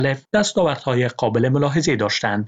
دستاوردهای قابل ملاحظه داشتند.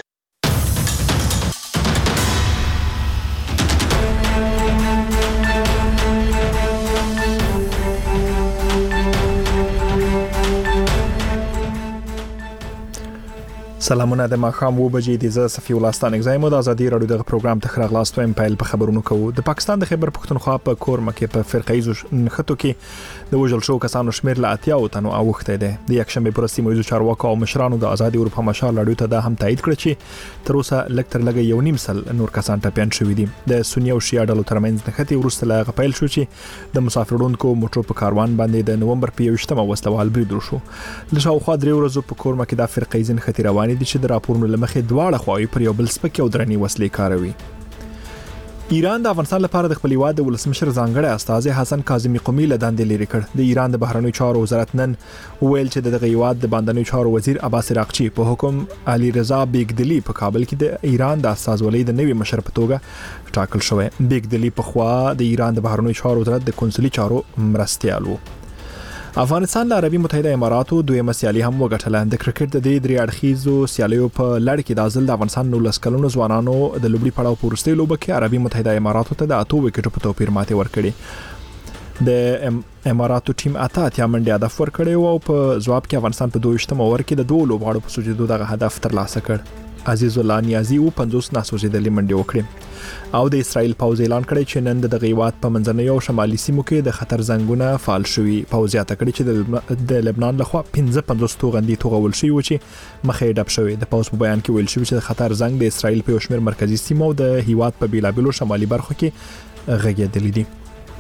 سلامونه د ماښام 2 بجې د صفي ولستان اگزایم د ازادي رادیو دغه پروګرام ته خراغلاست وایم پیل په خبرونو کوو. د پاکستان د خیبر پختونخوا په کورمه کې په فرقایزو نښتو کې د وژل شو کسانو شمیر له 80 تنو اوخته ده. د یکشنبه پر سیمه چارواکو او مشرانو د ازادي اروپا مشال لړیو ته د هم تایید کړ چې تر اوسه لکټر لګي یو نیم سل نور کسان ټپيان شوې دي. د سنی او شیعه ډلو ترمنځ نښتې ورسته لا غپیل شو چې د مسافرونکو موټر په کاروان باندې د نومبر په 28مه وسلوال برید وشو. له شاوخوا 3 ورځې په کورمه کې د فرقایز نښتې روانې دي چې د راپورونو لمخې دواړه خواوې پر یو بل سپک او درنې وسلې کاروي. ایران د افغانستان لپاره د خپل هیواد د ولسمشر ځانګړی استازي حسن کاظمي قومي له دندې لري کړ. د ایران د بهرنیو چارو وزارت نن ویل چې د هیواد د باندنیو چارو وزیر عباس راقچي په حکم علي رضا بیگدلی په کابل کې د ایران د استازولۍ د نوي مشر په توګه ټاکل شوی. بیگدلی په خوا د ایران د بهرنیو چارو وزارت د کنسولي چارو مرستیال وو. افغانستان له عربي متحده اماراتو دویمه سیالي هم وګټله. د کرکټ د درې اړخیزو سیالیو په لړ کې د ازل د افغانستان 19 کلونو ځوانانو د لوبډي پړاو پورسته لوبه کې عربي متحده اماراتو ته د 8 وکټو په توپیر ماتې ورکړي. د اماراتو ټیم اتیا منډه هدف ورکړي او په ځواب کې افغانستان په 22مه اوور کې د دوه لوبغاړو په سوجېدو دغه هدف ترلاسه کړ. عزیز الله نیازی او 50 ناسوځېدلې منډه وکړي او د اسرائیل پوز اعلان کړی چې نن د غیوات په منځنۍ او شمالي سیمو کې د خطر زنګونه فعال شوي. پوز یې تکړه چې د لبنان لخوا 55 توغندي توغول شي و چې مخې ډب شوی. د پوز په بیان کې ویل شوی چې د خطر زنګ د اسرائیل په شمیر مرکزی سیمو او د هیواد په بیلابلو شمالي برخو کې غږیدلې دي.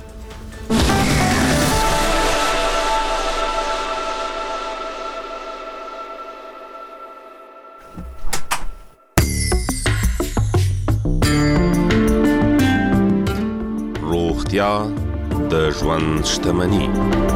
د ژوند شتمني.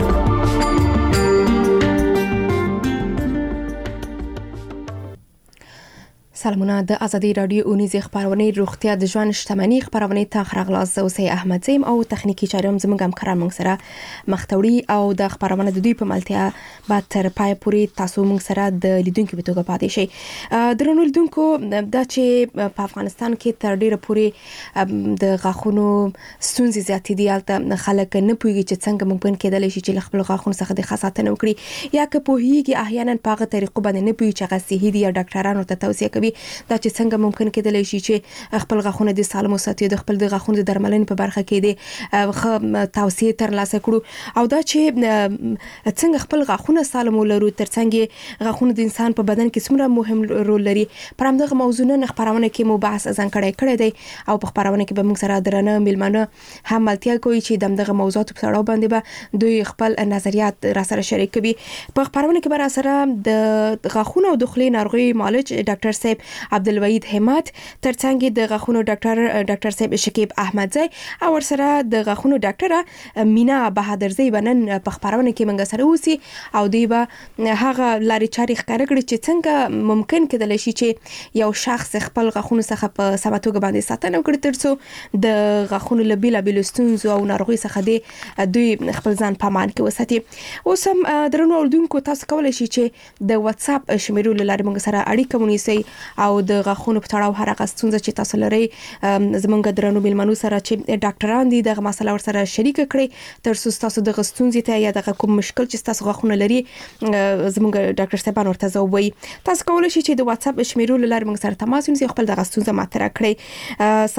سلامونه د ازادي رادیو اونیزه خبرونه روغتیا د ژوند شتمني خبرونه ته خراغلاس زوسي احمد زیم او تخنیکی چارم زموږ همکاران موږ سره مختوړي او د خبرونه د دوی په ملتیا بعد تر پای پورې تاسو موږ سره د لیدونکو په توګه پاتې شئ. درنو لیدونکو دا چې په افغانستان کې تر ډیره پورې د غاښونو ستونزې زیاتې دي، البته خلک نه پوهیږي چې څنګه ممکن کېدلی شي چې خپل غاښونو څخه د خاصاتنه وکړي، یا که پوهیږي احیانا په هغه طریقو باندې نه پوهیږي چې هغه صحي دي یا ډاکټرانو ته توصیه کوي دا چې څنګه ممکن کېدلی شي چې خپل غاښونه د سالم وساتي، د خپل د غاښونو د درملنې په برخه کې د توصیه ترلاسه کړو، او دا چې څنګه خپل غاښونه سالم ولرو ترڅنګ غاښونه د انسان په بدن کې څومره مهم رول لري. پر همدغه موضوع نه خبرونه کې مو بحث ځان کړی دی او په خبرونه کې به موږ سره درنه میلمانه هم ملتیا کوي چې دغه موضوعات په اړه باندې به دوی خپل نظریات را سره شریک کوي. په خبرونه کې به سره د غاښونو او د خولې ناروغي معالج ډاکټر صاحب عبدالوحید همت، ترڅنګ د غاښونو ډاکټر صاحب شکیب احمدزی او ورسره د غاښونو ډاکټره مینا بهادرزی بنن په خبرونه کې منګه سره اوسي او دوی به هغه لارې چارې ښکاره کړي چې څنګه ممکن کېدلی شي چې یو شخص خپل غاښونو څخه په سمه توګه باندې ساتنه وکړي ترڅو د غاښونو له بیلابیلو ستونزو او ناروغۍ څخه دوی خپل ځان په امان کې وساتي. اوس هم درنو اوردونکو تاسو کولی شئ چې د واتس اپ شمیرو له لارې موږ سره اړیکه ونیسئ او د غاښونو په تړاو هر هغه ستونزه چې تاسو لرئ زمونږ درنو میلمنو سره چې ډاکټران دي دغه مسله ور سره شریک کړي ترڅو تاسو د ستونزې ته یا د کوم مشکل چې تاسو غاښونه لري زمونږ ډاکټر صاحبان ورته ځوابوي. تاسو کولی شئ چې د واتس اپ شمیرو له لارې موږ سره تماس ونیسئ، خپل دغه ستونزه مطرح کړئ.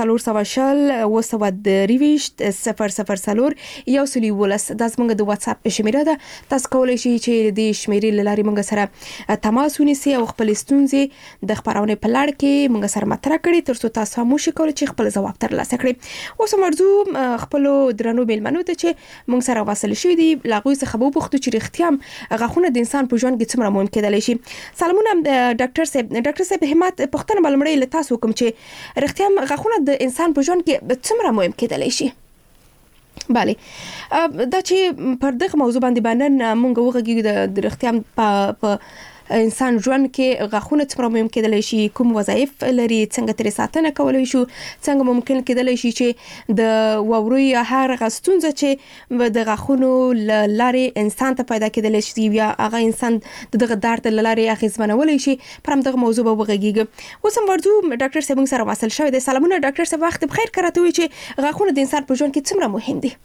020 یو سلي ولس دا زمونږ د واتس اپ شمیره ده. تاسو کولی شئ چې د شمیرې له لارې موږ سره تماس ونیسئ او خپل ستونزې د خبرونه په لړ کې موږ سره مطرح کړي ترڅو تاسو هم شئ کولای چې خپل ځواب ترلاسه کړئ. اوس مرزو خپل درنو میلمنو ته چې موږ سره وصل شوي دي لاغوي څخه به وپوښتو چې رښتیا غاښونه د انسان په ژوند کې څومره مهم کېدلی شي. سلامونه ډاکټر صاحب همت، پوښتنه بلمړی له تاسو کوم چې رښتیا غاښونه د انسان په ژوند کې څومره مهم کېدلی شي؟ بله، دا چې پر دغه موضوع باندې مونږ وغږیږو د رښتیا په انسان ژوند کې غاښونه څومره مهم کېدلی شي، کوم وظایف لري، څنګه ترې ساتنه کولی شو، څنګه ممکن کېدلی شي چې د ووري یا هغه ستونزه چې د غاښونو لارې انسان ته پیدا کېدلی شي یا هغه انسان دغه درد لارې اغېزمنولی شي، پر همدغه موضوع به وغږیږو. اوس هم ورځو ډاکټر صاحب موږ سره واصل شوی دی. سلامونه ډاکټر صاحب، وخت بخیر. کراته وي چې غاښونه د انسان په ژوند کې څومره مهم دي.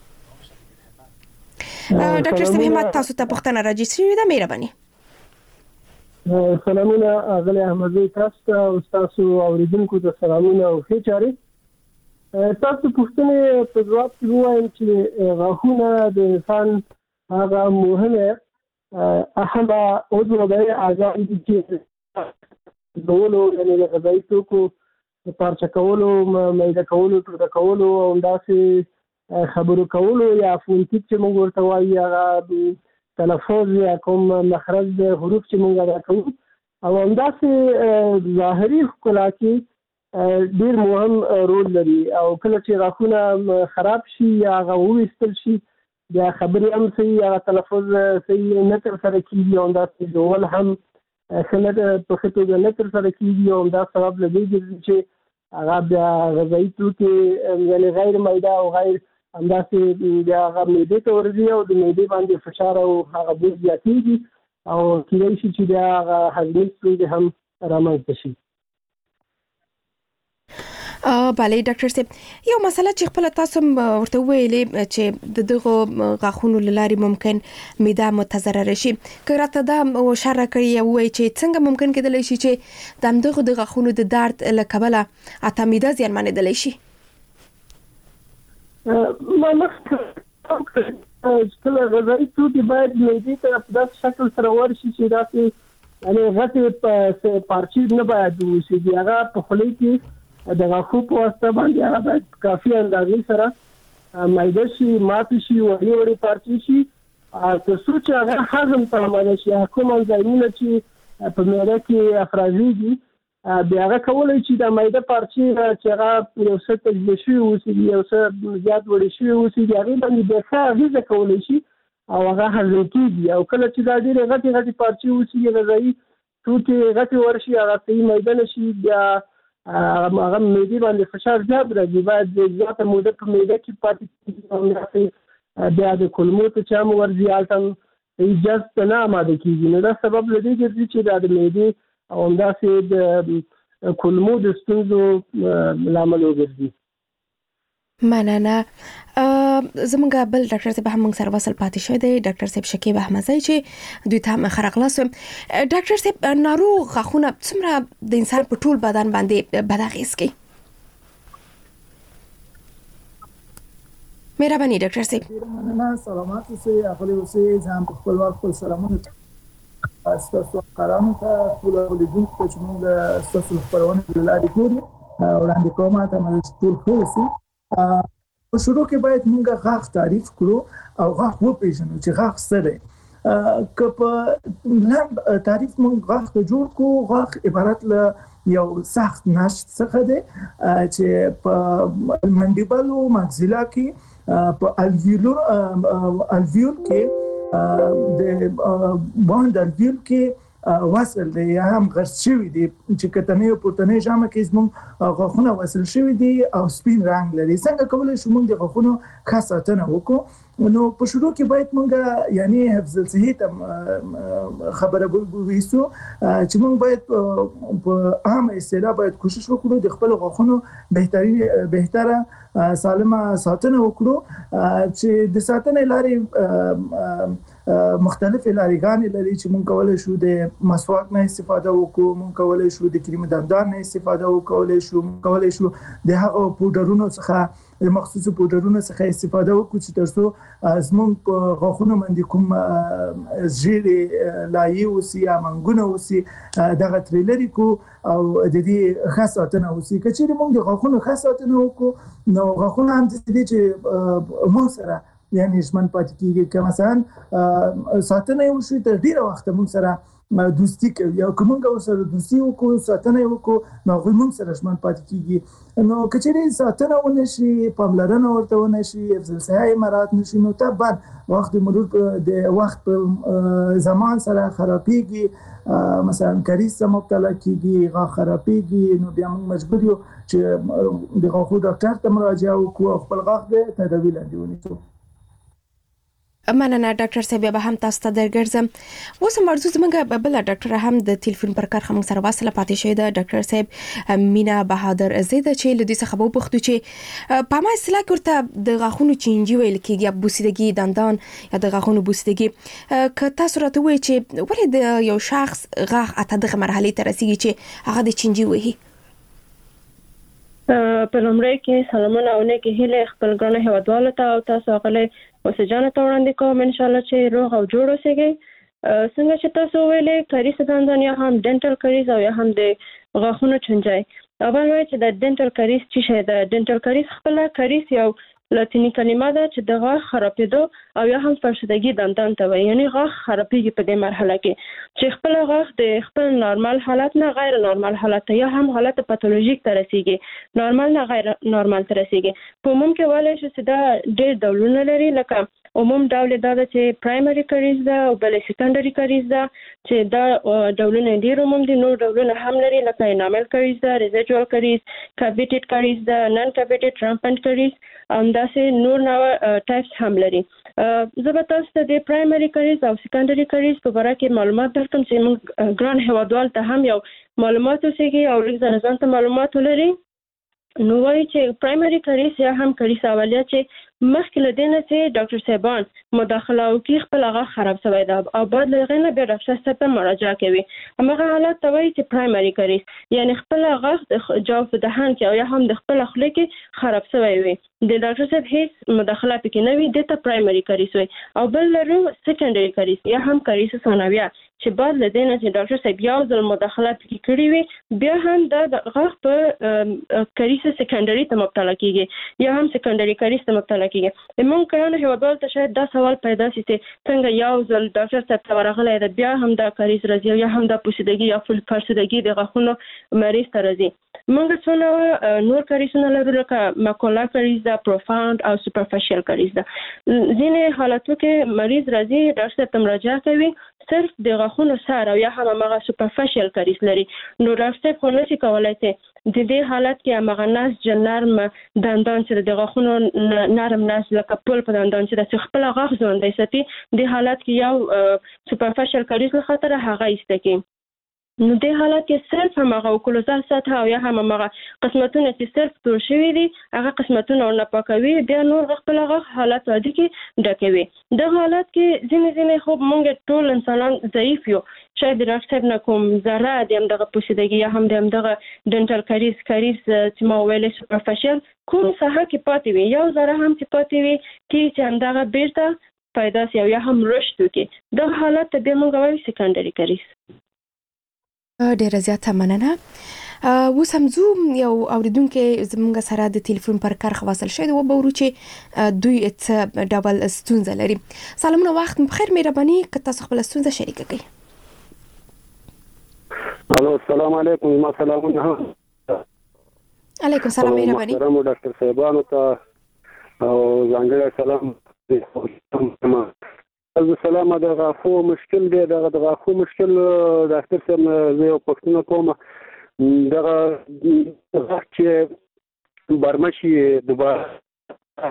ډاکټر صاحب همت تاسو ته پوښتنه راځي شوې ده، مهرباني. سلامونه اغلی احمدزی، تاسو ته او تاسو اوریدونکو ته سلامونه او ښې چارې. تاسو پوښتنې په ځواب کې ووایم چې غاښونه د انسان هغه مهمه اهمه عضو دی اعضاء دي چې ډولو یعنې د غذایي توکو پارچه کولو، میده کولو، ټوټه کولو او همداسې خبرو کولو یا فونټیک چې موږ ورته وایي هغه تلفظ یا کوم مخرج د حروف چې موږ ادا کوو او همداسې ظاهري ښکلا کې ډېر مهم رول لري. او کله چې غاښونه خراب شي یا هغه وویستل شي بیا خبرې هم صحیح، هغه تلفظ صحیح نه ترسره کېږي او همداسې ډول هم ښه نه په ښه توګه نه ترسره کېږي او همدا سبب له دې ګرځي چې هغه بیا غذایي توکي یعنې غیر میده او غیر همداسې بیا هغه معدې ته ورځي او د معدې باندې فشار او هغه بوج زیاتېږي او کېدای شي چې بیا هغه هضمي ستونزې هم رامنځته شي. بله ډاکټر صاحب، یو مسله چې خپل تاسو ورته ویلې چې دغه غاښونو لارې ممکن معده متضرر شي، که راته دا اشاره کړې یا وایي چې څنګه ممکن کېدلی شي چې دغه د غاښونو د درد له کبله حتی معده زیانمنېدلی شي؟ ما مخکې کله غذایي توکي باید معدې ته په داسې شکل سره ورشي چې داسې یعنې غټې پارچې نه باید واوسېږي، هغه په خولې کې د غاښو په واسطه باندې هغه باید کافي اندازې سره میده شي، ماتې شي، وړې وړې پارچې شي تر څو چې هغه هضم ته آماده شي. کوم انزایمونه چې په معده کې افرازېږي بیا هغه کولی شي د میده پارچې چې هغه یو څه تجزیه شوي اوسېږي، یو څه زیات وړې شوي اوسېږي، هغې باندې بیا ښه اغېزه کولی شي او هغه هضم کېږي. او کله چې دا ډېرې غټې غټې پارچې اوسېږي، غذایي توکي غټې ورشي، هغه صحیح میده نه شي، بیا هغه معدې باندې فشار زیات راځي، باید زیاته موده په معده کې پاتې کېږي او همداسې بیا د کولمو ته چې هم ورځي هلته هم جذب ته نه اماده کېږي. نو دا سبب له دې ګرځي چې دا د معدې او همداسې د کولمو د ستونزو لامل وګرځي. مننه. زمونږ بل ډاکټر صاحب هم موږ سره وصل پاتې شوی دی، ډاکټر صاحب شکیب احمدزی چې دوی ته هم ښه راغلاست. ډاکټر صاحب، ناروغ غاښونه څومره د انسان په ټول بدن باندې بد اغېز کوي؟ مهرباني ډاکټر صاحب. مننه، سلامات اوسئ، اغلی اوسئ. زه هم په خپل وخت خپل سلامونه ستاسو همکارانو ته، ټولو اوریدونکو ته چې موږ ستاسو خپرونې له لارې ګورو وړاندې کوم، ته ټول ښه اوسئ. په شروع کې باید موږ غاښ تعریف کړو او غاښ وپېژنو چې غاښ څه دی. که په لنډ تعریف موږ غاښ ته جوړ کړو، غاښ عبارت له یو سخت نسج څخه دی چې په منډیبل او ماکسیلا کې په الویول کې د باند الویول کې وصل دی یا هم غرس شوی دی چې کتنې او پورتنۍ ژامه کې زموږ غاښونه وصل شوي دي او سپین رنګ لري. څنګه کولی شو موږ د غاښونو ښه ساتنه وکړو؟ نو په شروع کې باید موږ یعنی حفظ الصحې ته خبره وویسو چې موږ باید په عامه اصطلاح باید کوشش وکړو د خپل غاښونو بهتره سالمه ساتنه وکړو چې د ساتنې لارې مختلفې لارېګانې لري چې موږ کولی شو د مسواک نه استفاده وکړو، موږ کولی شو د کریم دندان نه استفاده وکړو، موږ کولی شو د هغو پودرونو څخه د مخصوصو پودرونو څخه استفاده وکړو چې تر څو زموږ په غاښونو باندې کوم ژیړې لایې اوسي یا منګونه اوسي دغه ترې لرې کړو او د دې ښه ساتنه وسي. که چېرې موږ د غاښونو ښه ساتنه وکړو نو غاښونه همداسې دي چې موږ سره یعنی ژمن پاتې کېږي. که مثلا ساتنه یې وشي تر ډېره وخته موږ سره دوستي کوي او که موږ ورسره دوستي وکړو، ساتنه یې وکړو، نو هغوی موږ سره ژمن پاتې کېږي. نو که چېرې ساتنه ونه شي، پاملرنه ورته ونه شي، حفظ الصحه یې مراعات نه شي، نو طبعا وخت مرور د وخت په زمان سره خرابېږي مثلا کریز ته مبتلا کیږي غاښ خرابېږي نو بیا موږ مجبور یو چې د غاښونو ډاکټر ته مراجعه وکړو خپل غاښ د تداوی لاندې ونیسو. مننه ډاکټر صاحب به هم تاسو ته درګرځم. اوس مرزو زمونږ بل ډاکټر هم د ټلیفون پر کار هم سره واصله پاتې شوی ده. ډاکټر صاحب مینا بهادر زیده چې لدی څخه به پوښتنه چې په ما اصطلاح ورته د غاښونو چینجی ویل کېږي یا بوسیدګي دندان یا د غاښونو بوسیدګي که تاسو راته وایئ چې ولې د یو شخص غاښ اته دغه مرحله ته رسیږي چې هغه د چینجی وهي؟ په لومړی کې سلامونه او نیکې هیلې خپل ګرانو هیوادوالو ته او تاسو غلې اوسجانو ته وړاندې کوم ان شاء الله چې روغ او جوړ اوسئ. څنګه چې تاسو ویلې کریز دندان یا هم ډنټل کریز او یا هم د غاښونو چنجای اول وایي چې د ډنټل کریز څه شی ده. ډنټل کریز خپل کریز یو لاتینی کلمه ده چې د غاښ خرابېدو او یا هم فرسودګي دندان ته وایي، یعنی غاښ خرابېږي په دې مرحله کې چې خپل غاښ د خپل نارمال حالت نه غیر نارمال حالت یا هم حالت پاتولوژیک ته رسیږي، نارمال نه غیر نارمال ته رسیږي. په عموم کې وایي چې دا ډېر ډولونه لري، لکه عموم ډول دا ده چې پرایمري کریز ده او بل سیکنډري کریز ده چې دا ډولونه ډېر عموم دي. نور ډولونه هم لري لکه انامل کریز ده، ریزیډوال کریز، کاویټډ کریز ده، نن کاویټډ رامپنټ کریز همداسې نور نوع ټایپس هم لري. زه به تاسو ته د پرایمري کریز او سیکنډري کریز په اړه کې معلومات درکړم چې موږ ګران هیوادوال ته هم یو معلومات وسیږي او لږ ځان ته معلومات ولري. نو وایي چې پرایمري کریز یا هم کریز اولیه چې مخکې له دې نه چې ډاکټر صاحبان مداخله وکړي خپل غاښ خراب شوی ده او بعد له هغې نه بیا ډاکټر صاحب ته مراجعه کوي، هماغه حالت ته وایي چې پرایمري کریز، یعنی خپل غاښ د جوف په دهان کې او یا هم د خپل خوله کې خراب شوی وي، د ډاکټر صاحب هیڅ مداخله پکې نه وي، دې ته پرایمري کریز وایي. او بل لرو سیکنډري کریز یا هم کریز ثانویه چې بعد له دې نه چې ډاکټر صاحب یو ځل مداخله پکې کړې وي بیا هم د غاښ په کریز سیکنډري ته مبتلا کیږي یا هم سیکنډري کریز ته مبتلا کیږي. موږ کله هیوادوال ته شاید دا سوال پیدا شي چې څنګه یو ځل ډاکټر صاحب ته ورغلی ده بیا هم دا کریز راځي یا هم دا پوسیدګي یا فرسودګي د غاښونو مریض ته راځي. موږ څونه نور کریزونه لرو لکه ماکولا کریز ده، پروفاوند او سوپرفیشل کریز ده. ځینې حالاتو کې مریض راځي ډاکټر صاحب ته مراجعه کوي صرف د غاښونو سر او یا هم هغه سوپرفیشل کریز لري، نو ډاکټر صاحب خو نشي کولی چې د دې حالت کې هغه نسج نرم دندان چې د غاښونو نرم نسج لکه پل په دندان چې د خپل غاښ ژوندی ساتي د حالت کې یو سوپرفیشل کریز له خاطره هغه ایسته کوي. نو دې حالت کې صرف همغه اوکلوزال سطح او یا هم هغه قسمتونه چې صرف تور شوي دي هغه قسمتونه ورنه پاکوي، بیا نور خپل غاښ حالت عادي کې ډکوي. دغه حالت کې ځینې خو موږ ټول انسانان ضعیف یو، شاید د ډاکټر صاحب نه کوم ذره د همدغه پوسیدګي یا هم د همدغه ډنټل کریز چې ما ویلې سوپرفیشل کوم ساحه کې پاتې وي، یو ذره هم چې پاتې وي چې همدغه بیرته پیدا شي او یا هم رشد وکړي، دغه حالت ته بیا موږ وایو سیکنډري کریز. ډیره زیاته مننه. اوس هم زو یو اوریدونکو زموږ سره د ټلیفون پر کار خواصل شوی و به ورو چې دوی څه ډول ستونزه لري. سلامونه، وخت بخیر، مهرباني که تاسو خپل ستونزه شریک کړئ. الو السلام علیکم. ما سلامونه. علیکم السلام، مهرباني. محترم ډاکټر صاحبانو ته او ځانګړی سلام. السلام. د غاښو مشکل دی، د غاښو مشکل ډاکټر صاحب زه یو پوښتنه کوم، دغه غاښ چې برمه شي دوباره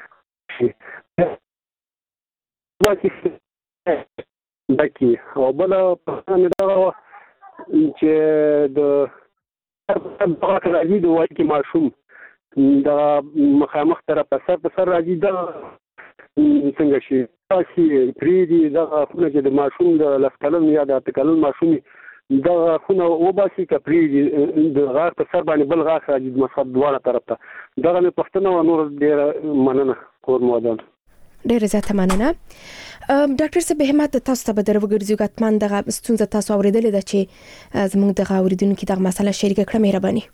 ډکي او بله پوښتنه دغه چې د غاښ راځي د وایي کې ماشوم د مخامخ طرف په سر راځي، دغه څنګه شي تاسو پریدي دغه خونه چې د ماشوم د لسکلن یا د اتکلن ماشوم دغه خونه وباسي کپریدي د غاښ په سر باندې بل غاښ راځي د مصاب دواړه طرف ته. دغه مې پښتنه او نور ډیره مننه کور مودان. ډیره زیاته مننه. ډاکټر صاحب همت تاسو ته به درو ګرځي ګټمن دغه ستونزه تاسو اوریدلې ده چې زموږ دغه اوریدونکو دغه مسله شریک کړه، مهرباني.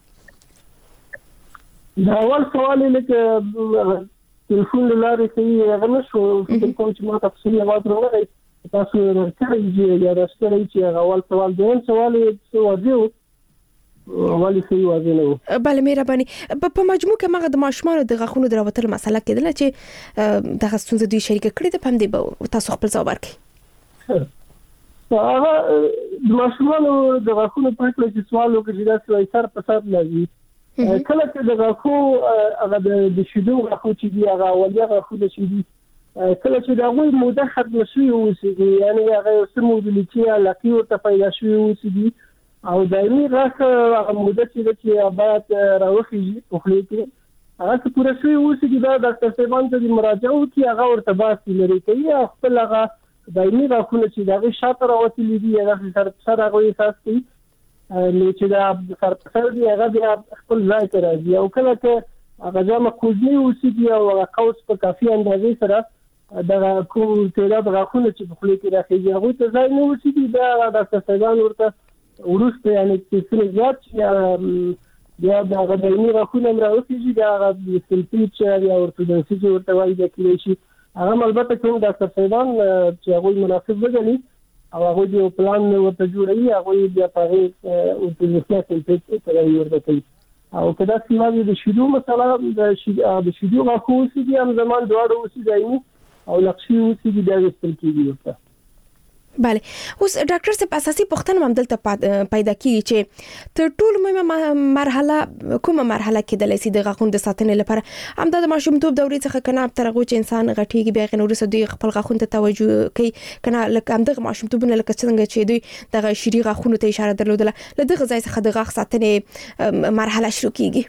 دا اول سوال لکه ټلیفون لارې صحیح هغه نشو فکر کوم چې ما تفصیل یواد راغلی تاسو راځي یا راځي چې اول سوال دویم سوال څه واځي ولی صحیح واځي نو. بله مهرباني. په مجموع کې مغه د ماشومان د غاښونو د راوتلو مسله کېدله چې دغه ستونزه دوی شریک کړې ده، په همدې به تاسو خپل ځواب ورکړئ. هغه د ماشومانو د غاښونو په اړه چې سوال وکړي دا څه سر په سر لګي کله چې د غاښو هغه د شیدو غاښو چې دی هغه اولیا غاښونه چې دی کله چې دا غوي موده ختم شي اوسېږي یعنی هغه سمو د لیچیا لکه ورته پیدا شي اوسېږي او دایمي غاښ هغه موده چې باید راوخی په خلی کې هغه پوره شي اوسېږي دا ډاکټر صاحبان ته مراجعه وکړي هغه ورته باسي لري کوي خپل هغه دایمي غاښونه چې دا شاته راوتلي دي هغه سره هغه احساس کوي نو چې دا سر دی هغه بیا خپل ځای ته راځي او کله چې هغه جامه کوزنی اوسېږي او هغه قوس په کافي اندازې سره دا کوم تعداد غاښونه چې په خلی کې راخېږي هغه ته ځای نه اوسېږي دا ډاکټر صاحبان ورته ورسته یعنی چې زیات بیا دا دایمي غاښونه راوخیږي دا د سلفیت یا اورتودونسي چې ورته وایي د کلی شي هغه البته کوم ډاکټر صاحبان چې هغه مناسب وګڼي او هغه یو پلان ورته جوړوي هغه بیا په اورتودونسي سلفیت کوي ورته کوي او کدا سیمه د شیدو مثلا د شیدو غاښو اوسېږي هم زمان دواړو اوسېږي دایمي او لقشي اوسېږي دا وستل کېږي ورته بله اوس ډاکټر صاحب اساسي پوښتنه هم دلته پیدا کیږي چې تر ټولو مهمه مرحله کومه مرحله کې د لسی د غاښونو د ساتنې لپاره هم د ماشومتوب دورې څخه کنه ترغه چې انسان غټيږي بیا غنور سره د خپل غاښونو ته توجه کوي کنه لکه هم د ماشومتوبونه لکه څنګه چې دوی د شری غاښونو ته اشاره درلودله لدغه ځای څخه د غاښ ساتنې مرحله شروع کیږي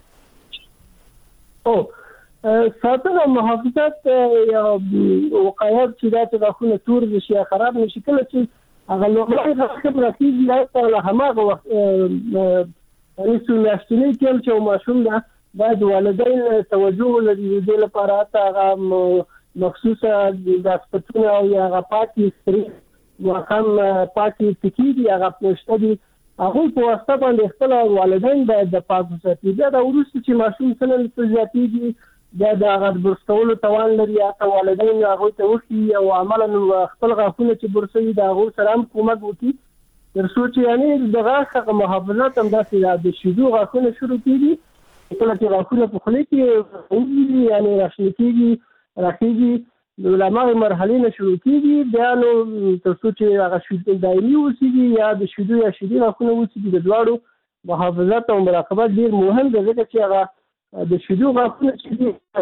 ساتنه محافظت یا وقایت چې دا غاښونه تور شي یا خراب نشي کله چې هغه لومړی غاښ راځي لا له هماغه وخت رسو میاشتنی کې چې ماشوم دا باید والدین توجه لري د لپاره هغه مخصوصه د سپټونه او هغه پاکي سری وخم پاکي تکیدي هغه پوښتنه دي هغه په واسطه باندې خپل والدین باید د پاکو ساتي دا ورسته چې ماشوم سره زیاتېږي دا د برستولو توان لري یا والدین هغه ته وخی او عملاً خپل غاښونه چې برسوي دا هغه سره هم کومک وکړي تر څو چې یعنی د غاښ محافظت هم داسې د شیدو غاښونه شروع کیږي کله چې غاښونه په خلی کې یعنی راخېږي د لمغه مرحله نه شروع کیږي بیا نو تر څو چې هغه شیدو دایمي اوسېږي یا د شیدو یا شیدي غاښونه اوسېږي د دواړو محافظت او مراقبت ډیر مهم دی ځکه چې هغه د شیدو غاښونه چې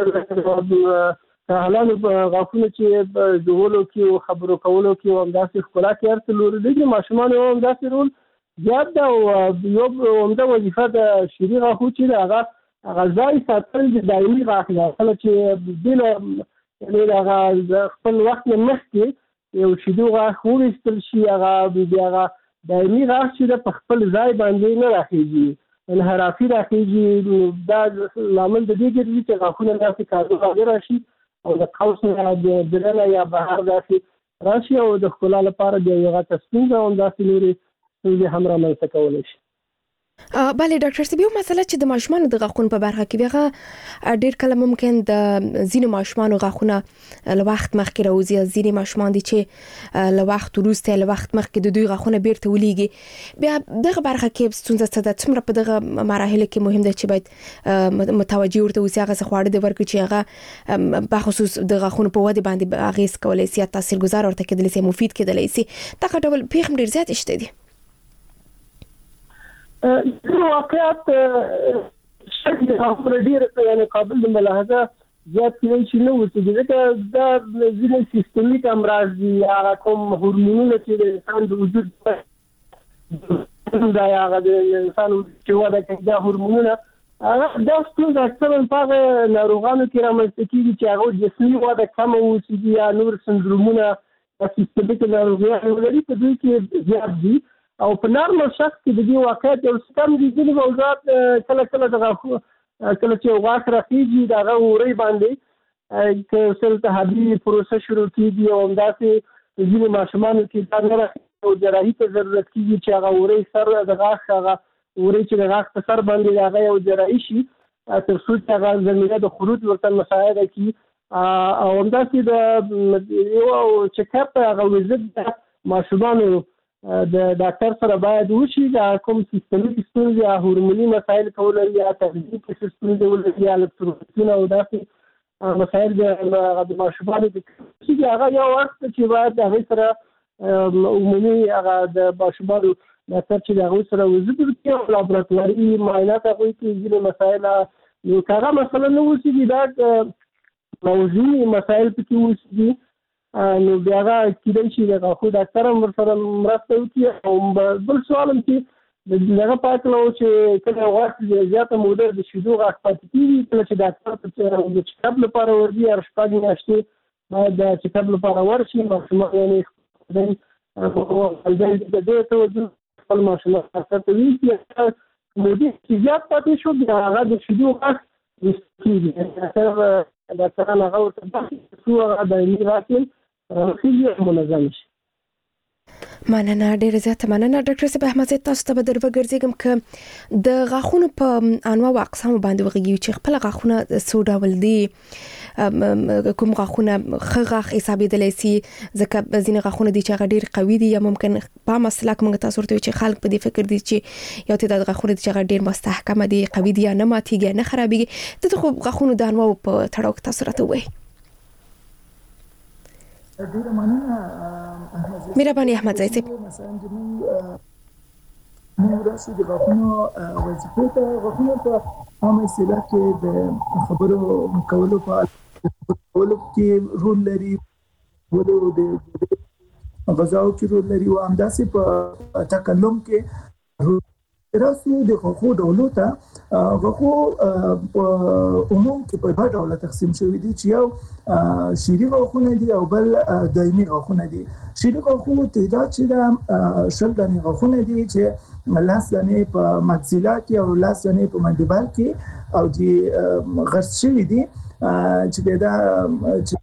حالانه غاښونه چې جوړولو کې او خبرو کولو کې هم داسې ښکلا کې ارته لري د ماشومان هم داسې رول زیات دا او یو عمده وظیفه د شیدو غاښو چې هغه ځای ساتل د دایمي غاښ نه چې بل یعنی هغه خپل وخت نه مخکې یو شیدو غاښ ورستل شي هغه بیا دایمي غاښ چې په خپل ځای باندې نه راخېږي انحرافي راخېږي دا لامل د دې ګرځي چې غاښونه داسې کارونه راشي او د قوس نه د درنه یا بهر داسې راشي او د ښکلا لپاره د یو غټ ستونزه هم داسې لري چې هم رامنځته کولی شي بله ډاکټر صاحب یو مسله چې د ماشومانو د غاښونو په برخه کې بیغه ډیر کله ممکن د ځینې ماشومانو غاښونه له وخت مخکې راوځي ځینې ماشومان دي چې له وخت وروسته له وخت مخکې د دوی غاښونه بیرته ولېږي بیا دغه برخه کې ستونزه څه ده څومره په دغه مراحل کې مهم ده چې باید متوجه ورته اوسي هغه خواړه د ورکړي چې هغه په خصوص د غاښونو په وده باندې اغیز کولای شي تاثیرګذار ورته کېدلی شي مفید کېدلی شي دغه ډول پیغام ډیر زیات شته دي واقعیت شکل غاښونه ډیر یعنی قابل د ملاحظه زیات کېدای شي نه اوسېږي ځکه دا ځینې سیستمیک امراض دي هغه کوم هورمونونه چې د انسان د وجود دا هغه د انسان چې وده کوي دا هورمونونه هغه دا ستونزه اکثرا په هغه ناروغانو کې رامنځته کېږي چې هغه جسمي وده کمه اوسېږي یا نور سندرومونه سیستمیک ناروغیان لري په دوی کې زیات دي او په نارمل شخص کې د دې واقعیت یو کم دي ځینې موضوعات کله چې غاښ راخېږي د هغه وری باندې که التهابي پروسه شروع کېږي او همداسې ځینې ماشومانو کې دا نه راخېږي او جراحي ته ضرورت کېږي چې هغه وری سر د غاښ هغه وری چې د غاښ په سر باندې هغه یو جراحي شي تر څو چې هغه زمینه د خروج ورته مساعده کړي او همداسې د یو چیک اپ هغه وزت د ماشومانو د ډاکټر سره باید وشي دا کوم سیستمیک ستونزې یا هورموني مسایل کول یا تغذیه کې ستونزې ولري یا الکترولیتونه او داسې مسایل د ماشومانو د چې هغه یو وخت چې باید هغه سره عمومي هغه د باشمالو ډاکټر چې هغه سره وزیر کې لابراتواري معاینات هغه کې ځینې مسایل نو هغه مثلا نو چې دا موضوعي مسایل پکې وسدي نو بیا هغه کېدای شي د غاښو ډاکټر هم ورسره مرسته وکړي او بل سوال هم چې دغه پاتلو چې کله وخت زیاته موده د شیدو غاښ پاتې کېږي کله چې ډاکټر ته د چیکاپ لپاره ورځي هر شپږ میاشتې باید د چیکاپ لپاره ورشي ماشومان یعنې والدین د دې توجه خپل ماشومان ډاکټر ته ویي مودې چې زیات پاتې شو بیا هغه د شیدو غاښ کېږي ډاکټران هغه ورته بخښي څو هغه دایمي راکړي خیلی منظم شي. مننه ډیره زیاته مننه ډاکټر صاحب احمد زید تاسو ته به در وګرځم ک د غاښونو په انواع او اقسام باندې وغږیږي چې خپل غاښونه څو ډول دي کوم غاښونه ښه غاښ حسابېدلی سي ځکه ځینې غاښونه دي چې هغه ډېر قوي دي یا ممکن په مسلک موږ تاسو ورته چې خلک په دې فکر دي چې یو تعداد غاښونه دي چې هغه ډېر مستحکمه دي قوي دي یا نه ماتېږي نه خرابېږي د خو غاښونو د انواع په تړاو کې تاسو راته وایي. ډیره مننه مهرباني احمد زید صاحب. مثلا موږ راشي د غاښونو وظیفه ته غاښونو په عامه اصطلاح کې د خبرو کولو کې رول لري ولو د غذاو کې رول لري او همداسې په تکلم کې رول راسي د غاښو ډولو ته غاښو عموم کې په دوه ډوله تقسیم شوی دي چې یو شیري غاښونه دي او بل دایمي غاښونه دي. شیري غاښو تعداد چې د 10 دانې غاښونه دي چې لاس دانې په ماکسیلا کې او لاس دانې په منډیبل کې او د غرس شوی دي چې دا چې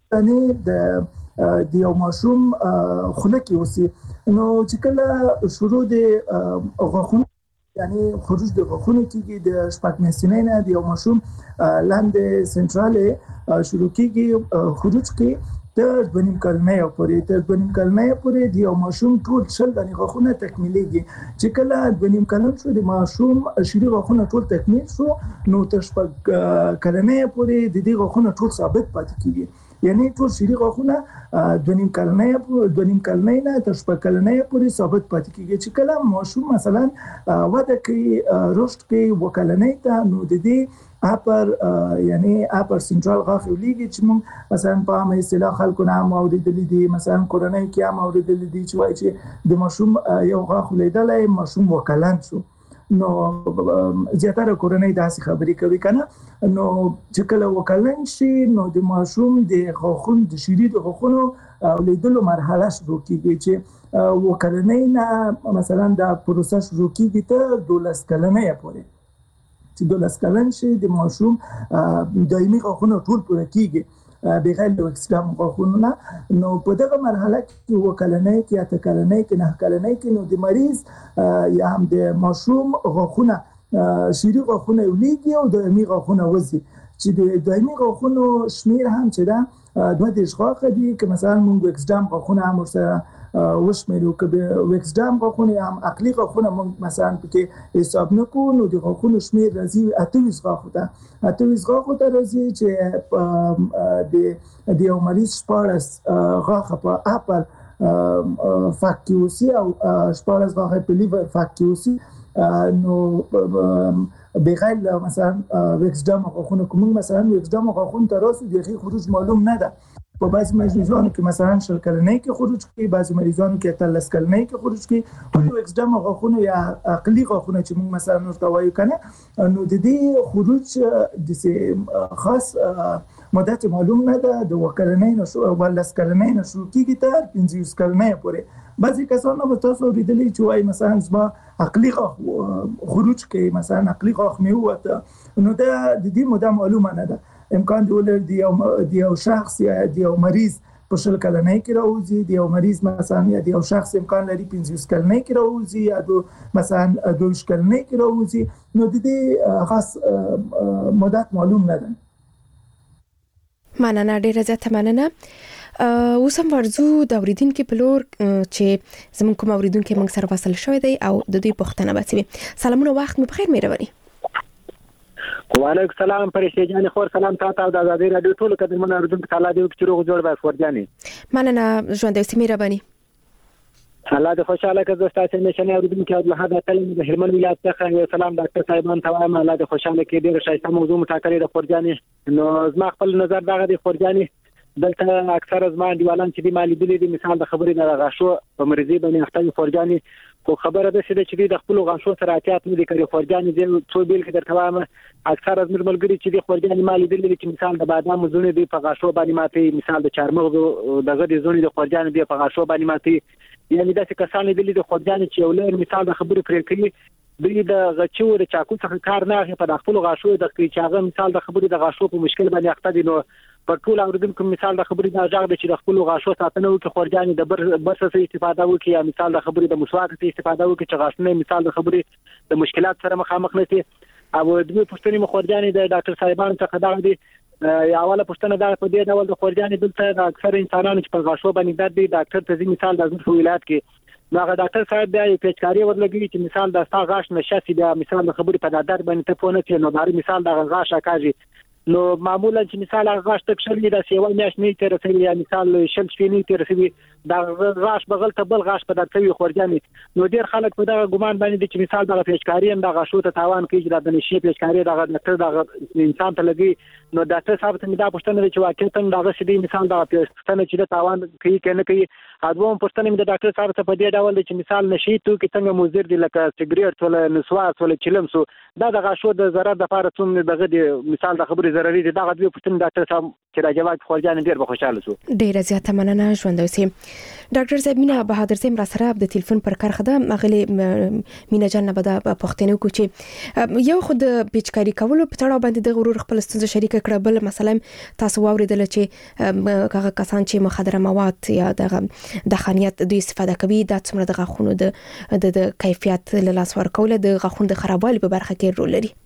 دانې د یو ماشوم خوله کې اوسي نو چې کله شروع د غاښونو یعنی خروج د غاښونو کېږي د شپږ میاشتې نه د یو ماشوم لاندې سنټرال شروع کېږي خروج کې تر 2 کلنۍ پورې د یو ماشوم ټول 10 دانې غاښونه تکمیلېږي چې کله 2 کلن شو د ماشوم شیري غاښونه ټول تکمیل شو نو تر 6 کلنۍ پورې د دې غاښونه ټول ثابت پاتې کېږي یعنی ټول شیري غاښونه 2 کلنۍ نه تر 6 کلنۍ پورې ثابت پاتې کېږي چې کله ماشوم مثلا وده کوي رشد کوي وکلنۍ ته نو د دې یعنی اپر سنټرال غاښ ولېږي چې موږ مثلا په عامه اصطلاح خلکو نه اوریدلې دي مثلا کورنۍ کې هم اوریدلې دي چې وایي چې د ماشوم یو غاښ لیدلای ماشوم وکلن شو نو زیاتره کورنۍ داسې خبرې کوي کنه نو چې کله وکلن شي نو د ماشوم د غاښونو د شیري د غاښونو لیدلو مرحله شروع کیږي چې وکلنۍ نه مثلا د پروسه شروع کیږي ته 12 کلنۍ پورې چې 12 کلن شي د ماشوم دایمي غاښونه ټول پوره کیږي بغیر د اکسدام غاښونو نه نو په دغه مرحله کې وکلنۍ کې اته کلنۍ کې نه کلنۍ کې نو د مریض یا هم د ماشوم غاښونه شیري غاښونه ولېږي او دایمي غاښونه وځي چې د دایمي غاښونو شمیر هم چې دا 2 غاښه دي که مثلا موږ اکسدام غاښونه هم ورسره وشمېرو که وکسدام غاښونه هم عقلي غاښونه موږ مثلا پکې حساب نکوو نو د غاښونو شمیر راځي 28 غاښو ته راځي چې د یو مریض 14 غاښه په اپر فک کې اوسي او 14 غاښه په لیور فک کې اوسي نو بغیر مثلا وکسدام غاښونه کوم مثلا وکسدام غاښونه ته راسي د خروج معلوم نه ده په بعض مریضانو کې مثلا 10 کلنۍ کې خروج کوي بعض مریضانو کې 13 کلنۍ کې خروج کوي او اکسدام غاښونه یا عقلي غاښونه چې موږ مثلا ورته وایو کنه نو د دې خروج د خاص مدت معلوم نه ده د وکلنۍ نشو ول 10 کلنۍ نشو کېږي تر 15 کلنۍ پورې بعضی کسانو به تاسو ورېدلې چې وایي مثلا زما عقلي غاښ خروج کوي مثلا عقلي غاښ مې وته نو دا د دې موده معلومه نه ده امکان دی ولر دی یو شخص یا دی یو مریض په 10 کلنۍ کې راوځي دی یو مریض مثلا یا دی یو شخص امکان لري 15 کلنۍ کې راوځي یا مثلا 2 کلنۍ کې راوځي نو د دې خاص مدت معلوم نه ده. مننه ډیره زیاته مننه. اوس هم ورزو د اوریدونکو په لور چې زموږ کوم اوریدونکو موږ سره وصل شوی دی او د دوی پوښتنه وکړي. سلامونه وخت مو بخیر مهرباني. وعلیکم السلام پرشته جان خور سلام تاسو ته د آزادۍ رادیو ټول قدرمن اوریدونکو تعالی دې چې روغ جوړ بس ورجاني. مننه ژوند دې مهرباني. الله دې خوشاله کړي تاسو نشنه اوریدونکو د هغه کلمه د هلمند ولایت څخه سلام ډاکټر صاحبان ته وایم الله دې خوشاله کړي ډېر شایسته موضوع مټاکلې د خورجانې نو زما خپل نظر دغه د خورجانې دلته اکثر زما دیوالان چې د مالی دي مثال د خبرې نه غاښو په مریضي باندې اخته خورجانې خو خبره ده چې د خپل غاښو سره اتیات نه دي کړی خورجانې د څو بیل کې درته وایم اکثر از ملګری چې د خورجانې مالی دي چې مثال د بادام زونه دی په غاښو باندې ماتي مثال د چارمغز دغه د زونه د خورجانې دی په غاښو باندې ماتي یعنی دا څه کسان دي د خورجانې چې ولر مثال د خبرې پرې کوي دوی د غچو د چاکو څخه کار نه اخلي په خپل غاښو د چاغه مثال د خبرې د غاښو په مشکل باندې اخته دي نو په ټول اوریدونکو مثال د خبرې د اجازه چې د خپل غاښو ساتنه وکړي خورجانې د برسه استفاده وکړي یا مثال د خبرې د مسواک استفاده وکړي چې غاښونه مثال د خبرې د مشکلات سره مخامخ نشي او دوی پښتني مخورجانې د ډاکټر صاحبان څخه دا دي اوله پښتنه دا په دې ډول د خورجانې دلته د اکثر انسانانو چې په غاښو باندې درد دي ډاکټر ته مثال د زړه ولایت کې نو ډاکټر صاحب د پیچکاری ورلګي چې مثال د ستا غاښ نشاسي د مثال د خبرې په درد باندې ته پونه چې نو دا مثال د غاښ اکاږي نو معمولا چې مثال غاښ تک شلې د سیوال میاش نه تر رسېږي یا مثال شل شپې تر رسېږي دا غاښ بغل ته بل غاښ په داتوي خورجانې نو ډیر خلک په دا ګمان باندې چې مثال د پیچکاری هم د غاښو ته تاوان کوي چې د نشي پیچکاری د انسان ته لګي نو ډاکټر صاحب ته دا پوښتنه چې واقعا دا غوښتي مثال د پښتنه چې د تاوان کوي کنه کوي اډوم پښتنه د ډاکټر صاحب ته په دې ډول چې مثال نشي تو کې څنګه مضر دي لکه سیګریټ ولا نسواس ولا چلمسو دا د غاښو د ضرر د لپاره څوم دغه د مثال د خبرې ضرري دي دا غوښتي پښتنه ډاکټر صاحب چې راجواب خورجان ډیر به خوشاله شو ډیره زیاته مننه ژوند اوسئ ډاکټر صاحب مینا بهادر صاحب را سره د ټلیفون پر کار خده مغلی مینا جان نه بده پښتنو کو چې یو خود پیچکاری کول په تړاو باندې د غرور خپل ستونزه شریک کړه بل مثلا تاسو واوریدل چې هغه کسان چې مخدره مواد یا د خانیت دوی استفاده کوي د څومره د غاښونو د کیفیت له لاس ورکول د غاښونو د خرابوالي په برخه کې رول لري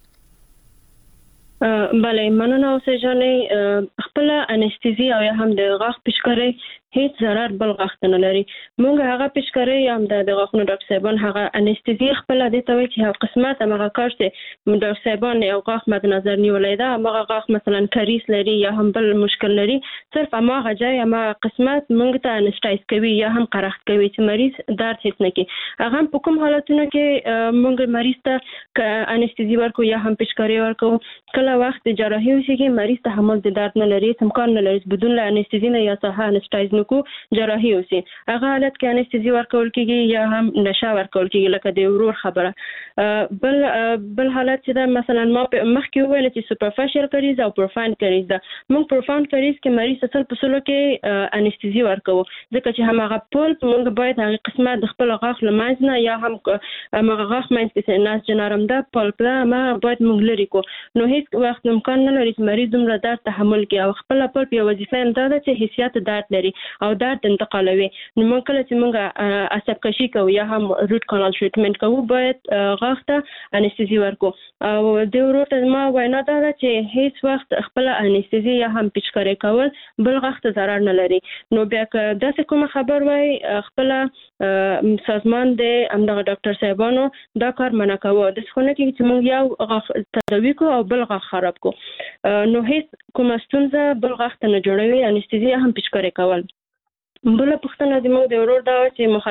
بله مننه اوسه جانې خپل انستيزي او یا هم د غاښ پیچکاری هیڅ ضرر بل غاښ نه لري مونږ هغه پیچکاری هم د غاښونو ډاکټر صاحبان هغه انستيزي خپل د توي چې هغه قسمت هغه کار چې ډاکټر صاحبان یو غاښ مد نظر نیولای دا هغه غاښ مثلا کریس لري یا هم بل مشکل لري صرف هغه ځای هغه قسمت مونږ ته انستایز کوي یا هم قرخت کوي چې مریض درد هیڅ نه کوي هغه په کوم حالتونو کې مونږ مریض ته انستيزي ورکو یا هم پیچکاری ورکو کله وخت جراحي وشي مریض ته حمل د درد نه لري امکان نه لري بدون انستيزي نه یا صحه انستایز کو جراحي وسی هغه حالت کې انستيزي ورکول کیږي یا هم نشه ورکول کیږي لکه د ورور خبره بل حالت چې دا مثلا ما مخکې ویل چې سوپرفیشل کریز او پروفاند کریز دا موږ پروفاند کریز کې مریض اصل په سلو کې انستيزي ورکو ځکه چې هم هغه پول موږ باید هغه قسمه د خپل غاښ لمانځ نه یا هم هغه غاښ مینځ کې ناس جنارم دا پول پلا ما باید موږ لري کو نو هیڅ وخت امکان نه لري چې مریض دومره درد تحمل کوي او خپل پول په وظیفه هم دا چې حساسیت درد لري او درد انتقالوي نو موږ کله چې موږ عصب کشي کوو یا هم روټ کانال ټریټمنټ کوو باید غاښ ته انستيزي ورکو او د ورور ته ما وینا دا چې هیڅ وخت خپل انستيزي یا هم پیچکاری کول بل غاښ ته ضرر نه لري نو بیا که داسې کوم خبر وای خپل سازمان د امدغه ډاکټر صاحبانو دا کار منع کوو د څخه کې چې موږ یو غاښ تداوی کو او بل غاښ خراب کو نو هیڅ کوم ستونزه بل غاښ ته نه جوړوي انستيزي هم پیچکاری کول بل پښتنه د موږ د ورور دا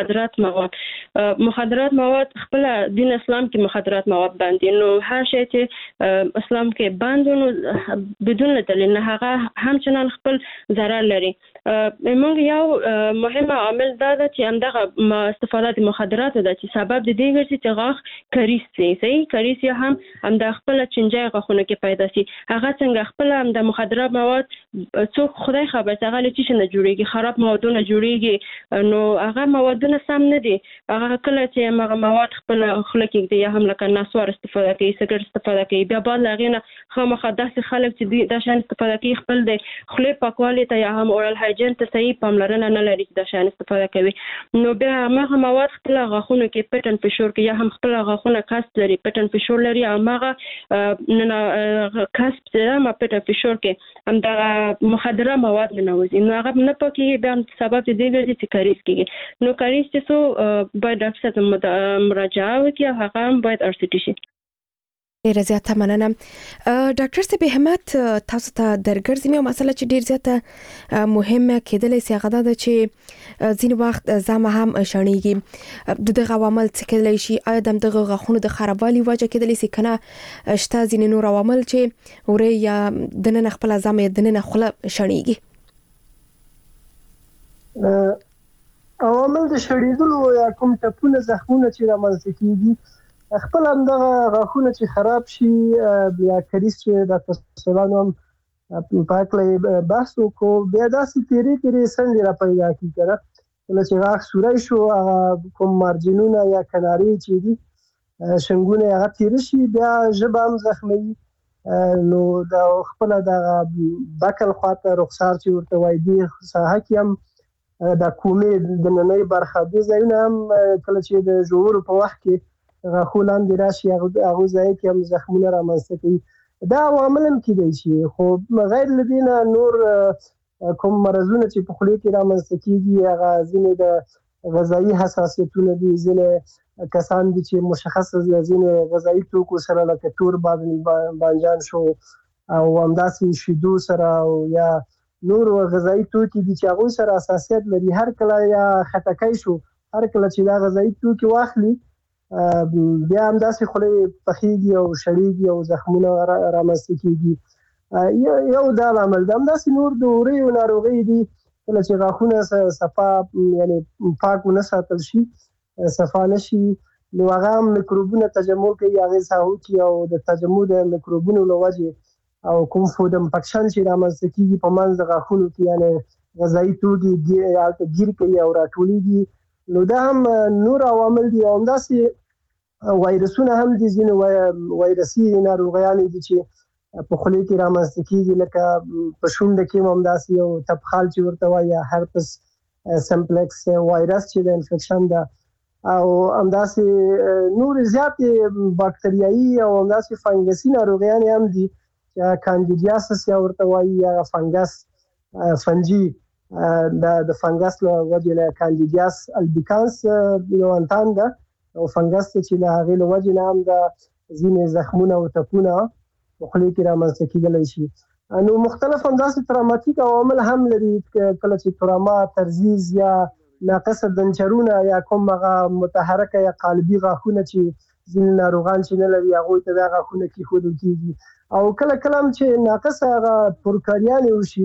چې مخدرات مواد خپل دین اسلام کې مخدرات مواد باندې نو هر شی چې اسلام کې باندې بدون دلیل نه هغه همچنان خپل ضرر لري موږ یو مهمه عامل دا چې همدغه استفاده د مخدرات د چې سبب د دې ګرځي چې غاښ کریس شي صحیح کریس یا هم د خپل چنجای غاښونه کې پیدا شي هغه څنګه خپل هم د مخدرات مواد څوک خدای خبر څنګه لچې نه جوړيږي خراب موادونه جوړيږي نو هغه موادونه سم نه دي هغه کله چې هغه مواد خپل خلک کې یا هم لکه نسوار استفاده کوي سګر استفاده کوي بیا بعد لغینه خامخا داسې خلک چې د شان استفاده کوي خپل د خلې پاکوالي ته یا هم اورال هایجین ته صحیح پاملرنه نه لري د شان استفاده کوي نو بیا هغه مواد خپل غاښونو کې پټن فشور کې یا هم خپل غاښونه کاست لري پټن فشور لري او هغه نه کاست ما پټن فشور کې هم د مخدره مواد نه وځي نو هغه نه پکې بیا سبب دې ګرځي چې کریز کېږي نو کریز چې سو باید ډاکټر ته مراجعه وکړي هغه هم باید ارسټي شي ډیره زیاته مننه. ډاکټر صاحب همت تاسو ته درګرځي مې مسله چې ډیر زیاته مهمه کېدلې سي هغه ده چې ځین وخت زما هم شړنيږي دغه عوامل څه کېدلی شي آیا دغه غاښونو د خرابوالي وجه کېدلی سي کنه شته ځین نور عوامل چې اوري یا دنه خپل زما دنه خله شړنيږي. عوامل د شړېدلو یا کوم ټپونه زخمونه چې رامنځته کیږي خپل هم دغه غاښونه چې خراب شي بیا کریس چې د تاسوانو هم پاکلې بحث وکړو بیا داسې تیری څنګه را پیدا کیږي کله چې غاښ سوري شو کوم مارجینونه یا کناري چې دي شنګونه هغه تیر شي بیا ژبه هم زخمي نو د خپل د بکل خواته رخسار چې ورته وایي دی ساحه کې هم د کومې د نننۍ برخه دي ځایونه هم کله چې د جوړ په وخت کې غاښونه د راشي هغه ځای کې هم زخمونه رامنځته کوي دا عوامل هم کېدای شي خو غیر لدینه نور کوم مرزونه چې په خولې کې رامنځته کیږي هغه ځینې د غذایی حساسیتونه دي ځینې کسان دي چې مشخص ځینې غذایی توکو سره لکه تور بانجان شو او همداسې شیدو سره یا نور غذایی توکي دي چې هغه سره حساسیت لري هر کله یا خټکای شو هر کله چې دا غذایی توکي واخلي بیا هم داسې خولې پخېږي او شړېږي او زخمونه رامنځته کېږي یو دا عمل ده همداسې نور د اورې ناروغۍ دي کله چې غاښونه صفا یعنی پاک ونه ساتل شي صفا نشي نو هغه میکروبونه تجمع کوي هغه ساحو کې او د تجمع د میکروبونو له وجې او کوم فود انفیکشن چې رامنځته کېږي په منځ د غاښونو کې یعنی غذایی توکي ګیر کوي او راټولېږي نو دا هم نور عوامل دي او همداسې وایرسونه هم دي ځینې وایرسي ناروغیان دي چې په خولې کې رامنځته کېږي لکه په شونډه کې هم داسې یو تبخال چې ورته وایي هرپس سمپلکس وایرس چې د انفیکشن ده او همداسې نور زیاتې باکتریایي او همداسې فنګسي ناروغیان هم دي چې کاندیدیاسس یا ورته وایي یا فنګس فنجي د فنګس له وجې له کاندیدیاس البیکانس یو انتان ده او فنګس چې له هغې له وجې نه هم د ځینې زخمونه او ټپونه په خولې کې رامنځته کېدلی شي نو مختلف همداسې تراماتیک عوامل هم لري کله چې تراما ترزیز یا ناقصه دنچرونه یا کوم هغه متحرکه یا قالبي غاښونه چې ځینې ناروغان چې نه لري هغوی ته دا غاښونه کېښودل کېږي او کله هم چې ناقصه هغه پرکاریانې وشي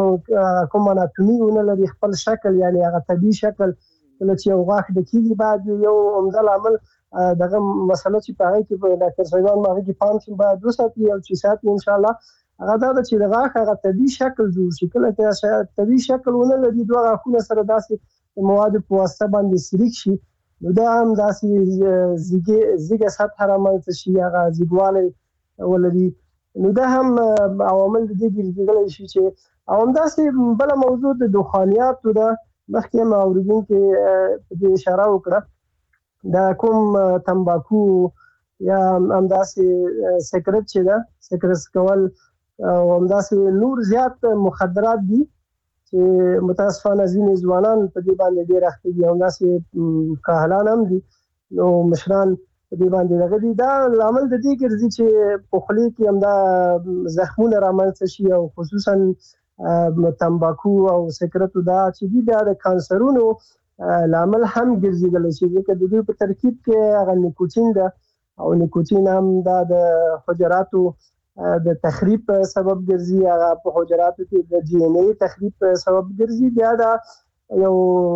کوم اناتومي ونه لري خپل شکل یعنی هغه طبیعي شکل کله چې یو غاښ د کېږي باید یو عمده عامل دغه مسله چې په هغه کې ډاکټر صاحبان ما هغه کې پام چې باید 2 ساعت او 6 ساعت ان شاء الله هغه دا چې د غاښ هغه طبیعي شکل جوړ شي کله چې طبیعي شکل ونه لري دوه غاښونه سره داسې مواد په واسطه باندې سریک شي نو دا هم داسې زیګه سطح رامنځته شي هغه زیګواله ولري نو دا هم عوامل د دې ګرځېدلی شي چې او همداسې بله موضوع د دخانیاتو ده مخکې هم اورېدونکي په دې اشاره وکړه دا کوم تمباکو یا همداسې سګرټ چې ده سګرټ کول او همداسې نور زیات مخدرات دي چې متاسفانه ځینې ځوانان په دې باندې ډېر اخته دي همداسې کاهلان هم دي نو مشران په دې باندې دغه دي دا لامل د دې ګرځي چې په خولې کې هم دا زخمونه رامنځته شي او خصوصا تمباکو او سګرټو دا چې دي د کانسرونو لامل هم ګرځیدلی شي ځکه د دوی په ترکیب کې هغه نیکوتین ده او نیکوتین هم دا د حجراتو د تخریب سبب ګرځي هغه په حجراتو کې د ډي ان اي تخریب سبب ګرځي بیا دا یو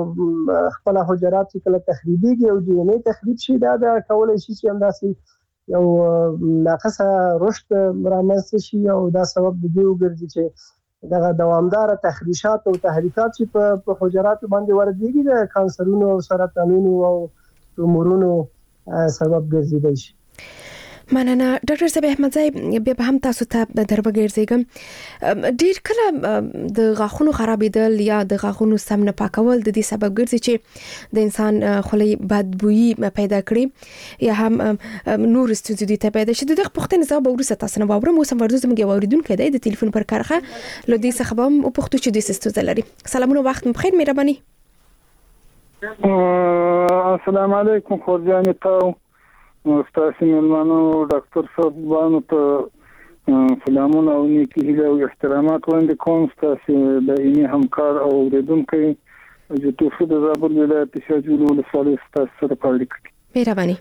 خپل حجرات چې کله تخریبيږي او ډي ان اي تخریب شي دا د کولای شي چې همداسې یو ناقصه رشد رامنځته شي او دا سبب د دې وګرځي چې دغه دوامدار تخریشات او تحریکات چې په حجراتو باندې ورديږي د کانسرونو او سرطانونو او تومورونو سبب ګرځیدای شي. مننه ډاکټر صاحب احمدزی بیا هم تاسو ته دربګرځېږم ډیر کله د غاښونو خرابېدل یا د غاښونو سم نه پاکول د دې سبب ګرځي چې د انسان خولې بدبويي پیدا کړي یا هم نور ستونزې دي پیدا شي دغه پوښتنه زه به ورسره تاسو نه واورم اوس هم ورته زموږ اوریدونکو د تلیفون پر کارخه لدې څخه به او پوښتنه چې د ستونزې لري. سلامونه وخت بخیر مهرباني. السلام علیکم خورجان ته استاد ملمانو ډاکټر صاحب باندې ته سلامونه او نیکی هیله او احترامات وړاندې کوم. تاسو د اینې همکار او اوریدونکو چې توفیق د زابل ولایت شاجور ولسوالۍ تاسو سره پالیک. مهرباني.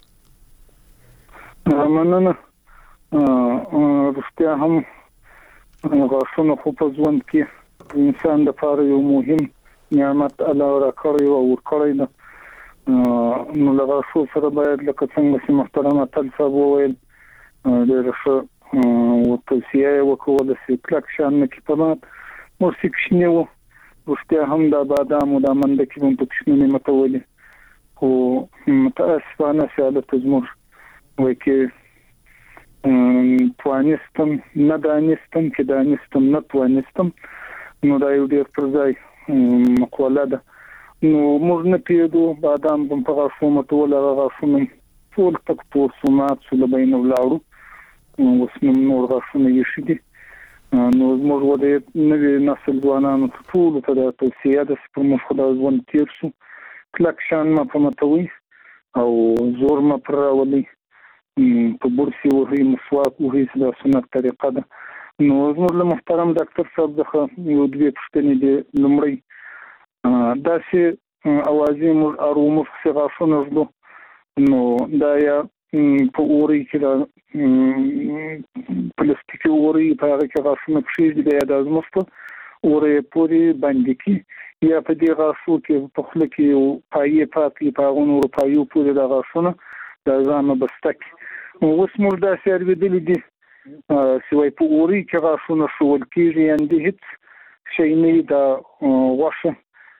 مننه. رښتیا هم غاښونه خو په ژوند کې انسان لپاره یو مهم نعمت الله راکړی او ورکړی ده. نو له غاښو سره باید لکه څنګه چې محترم اتل صاحب وویل ډېر ښه توصیه یې وکړه چې کلک شان نه کېپمات مرسي کښنی و. رښتیا هم دا بادام او دا منډکي هم په کښنی متولي خو متاسفانه سیالت زموږ وایي کې توانستم نه دانستم چې دانستم نه توانستم. نو دا یو ډېر پر ځای مقوله ده. نو موږ نه پیډو بادام په غاښو متول هغه غاښونه ټول تک پور سمات سول بین ولاړو. اوس نور غاښونه یې شدي. نو موږ ودې نوې نسل ځوانانو ټول ته د توصیه ده چې موږ خدای ژوند تیر شو کلک شان ما په متوي او زور ما پر راولي په برسي وهي مسواک وهي د سنت طریقه ده. نو زموږ له محترم ډاکټر صاحب څخه یو دوه پوښتنې دي. لومړی دا چې اوازې موږ ارومو څخه غاښونه زدو نو دا یا په اوري کې دا پلاستیکي اوري په هغه کې غاښونه پښې دي د ازمسته اوري پوری باندې کې یا په دې غاښو کې په خله کې یو پایې پاتې په غونو پایو پوری د غاښونه د ځامه بستک. اوس موږ دا سرویدل دي سوي په اوري کې غاښونه شول کېږي اندې هیڅ شي نه دا واشه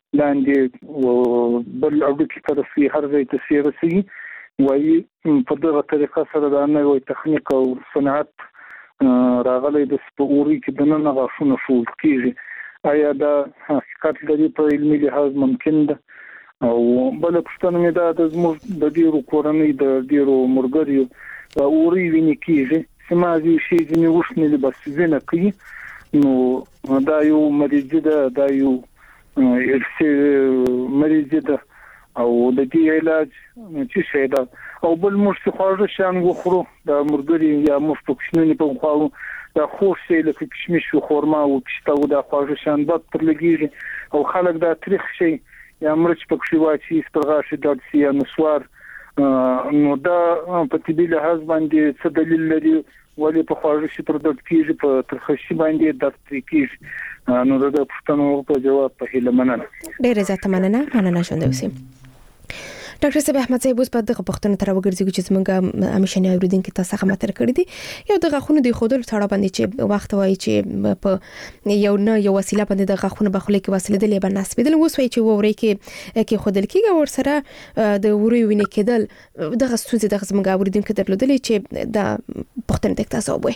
لاندې بل اړو کې پر سي هر ځای ته سیرسي وایي په دغه طریقه سره دا نوې تخنیک او صنعت راغلی د سپوري کې د نن غاښونه شول کېږي. آیا دا حقیقت لري په علمي لحاظ ممکن ده؟ او بل پښتنه مې دا د زموږ د ډیرو کورنۍ د ډیرو مرګریو دا اوري ویني کېږي چې ما دې شي ځنې وښنې بس زنه کوي. نو دا یو مریض ده دا یو مریض ده او د دې علاج چې شي دا او بل موږ څه خواږه شان وخورو دا مرګري یا موږ په کښنې په خواو دا خوش شي لکه کشمش او خورما او پښتا او دا خواږه شان بد پر لګیږي او خلک دا تاریخ شي یا مرچ په کښې واچي سترغاش د سیا نسوار. نو دا په طبي لحاظ باندې څه دلیل لري ولې په خواږه شي پر د کېږي په ترخشي باندې درد کېږي؟ نو دا پښتنو په جواب په هیله مننه. ډېر زیات مننه شوند اوسئ. ډاکټر صاحب احمد صاحب اوس په دغه پښتنه تر وګرځي چې زمونږ همیشنی اوریدونکو تاسو څنګه متر کړی دي یو د غاښونو د خودل تړه باندې چې وخت وایي چې په یو وسیله باندې د غاښونو بخلې کې وسیله د لیبر نسبیدل اوس وایي چې ووري کې خودل کېږي ور سره د ووري وینې کېدل دغه ستونزې د زمونږ اوریدونکو درلودلې چې د پښتنه د تاسو وایي.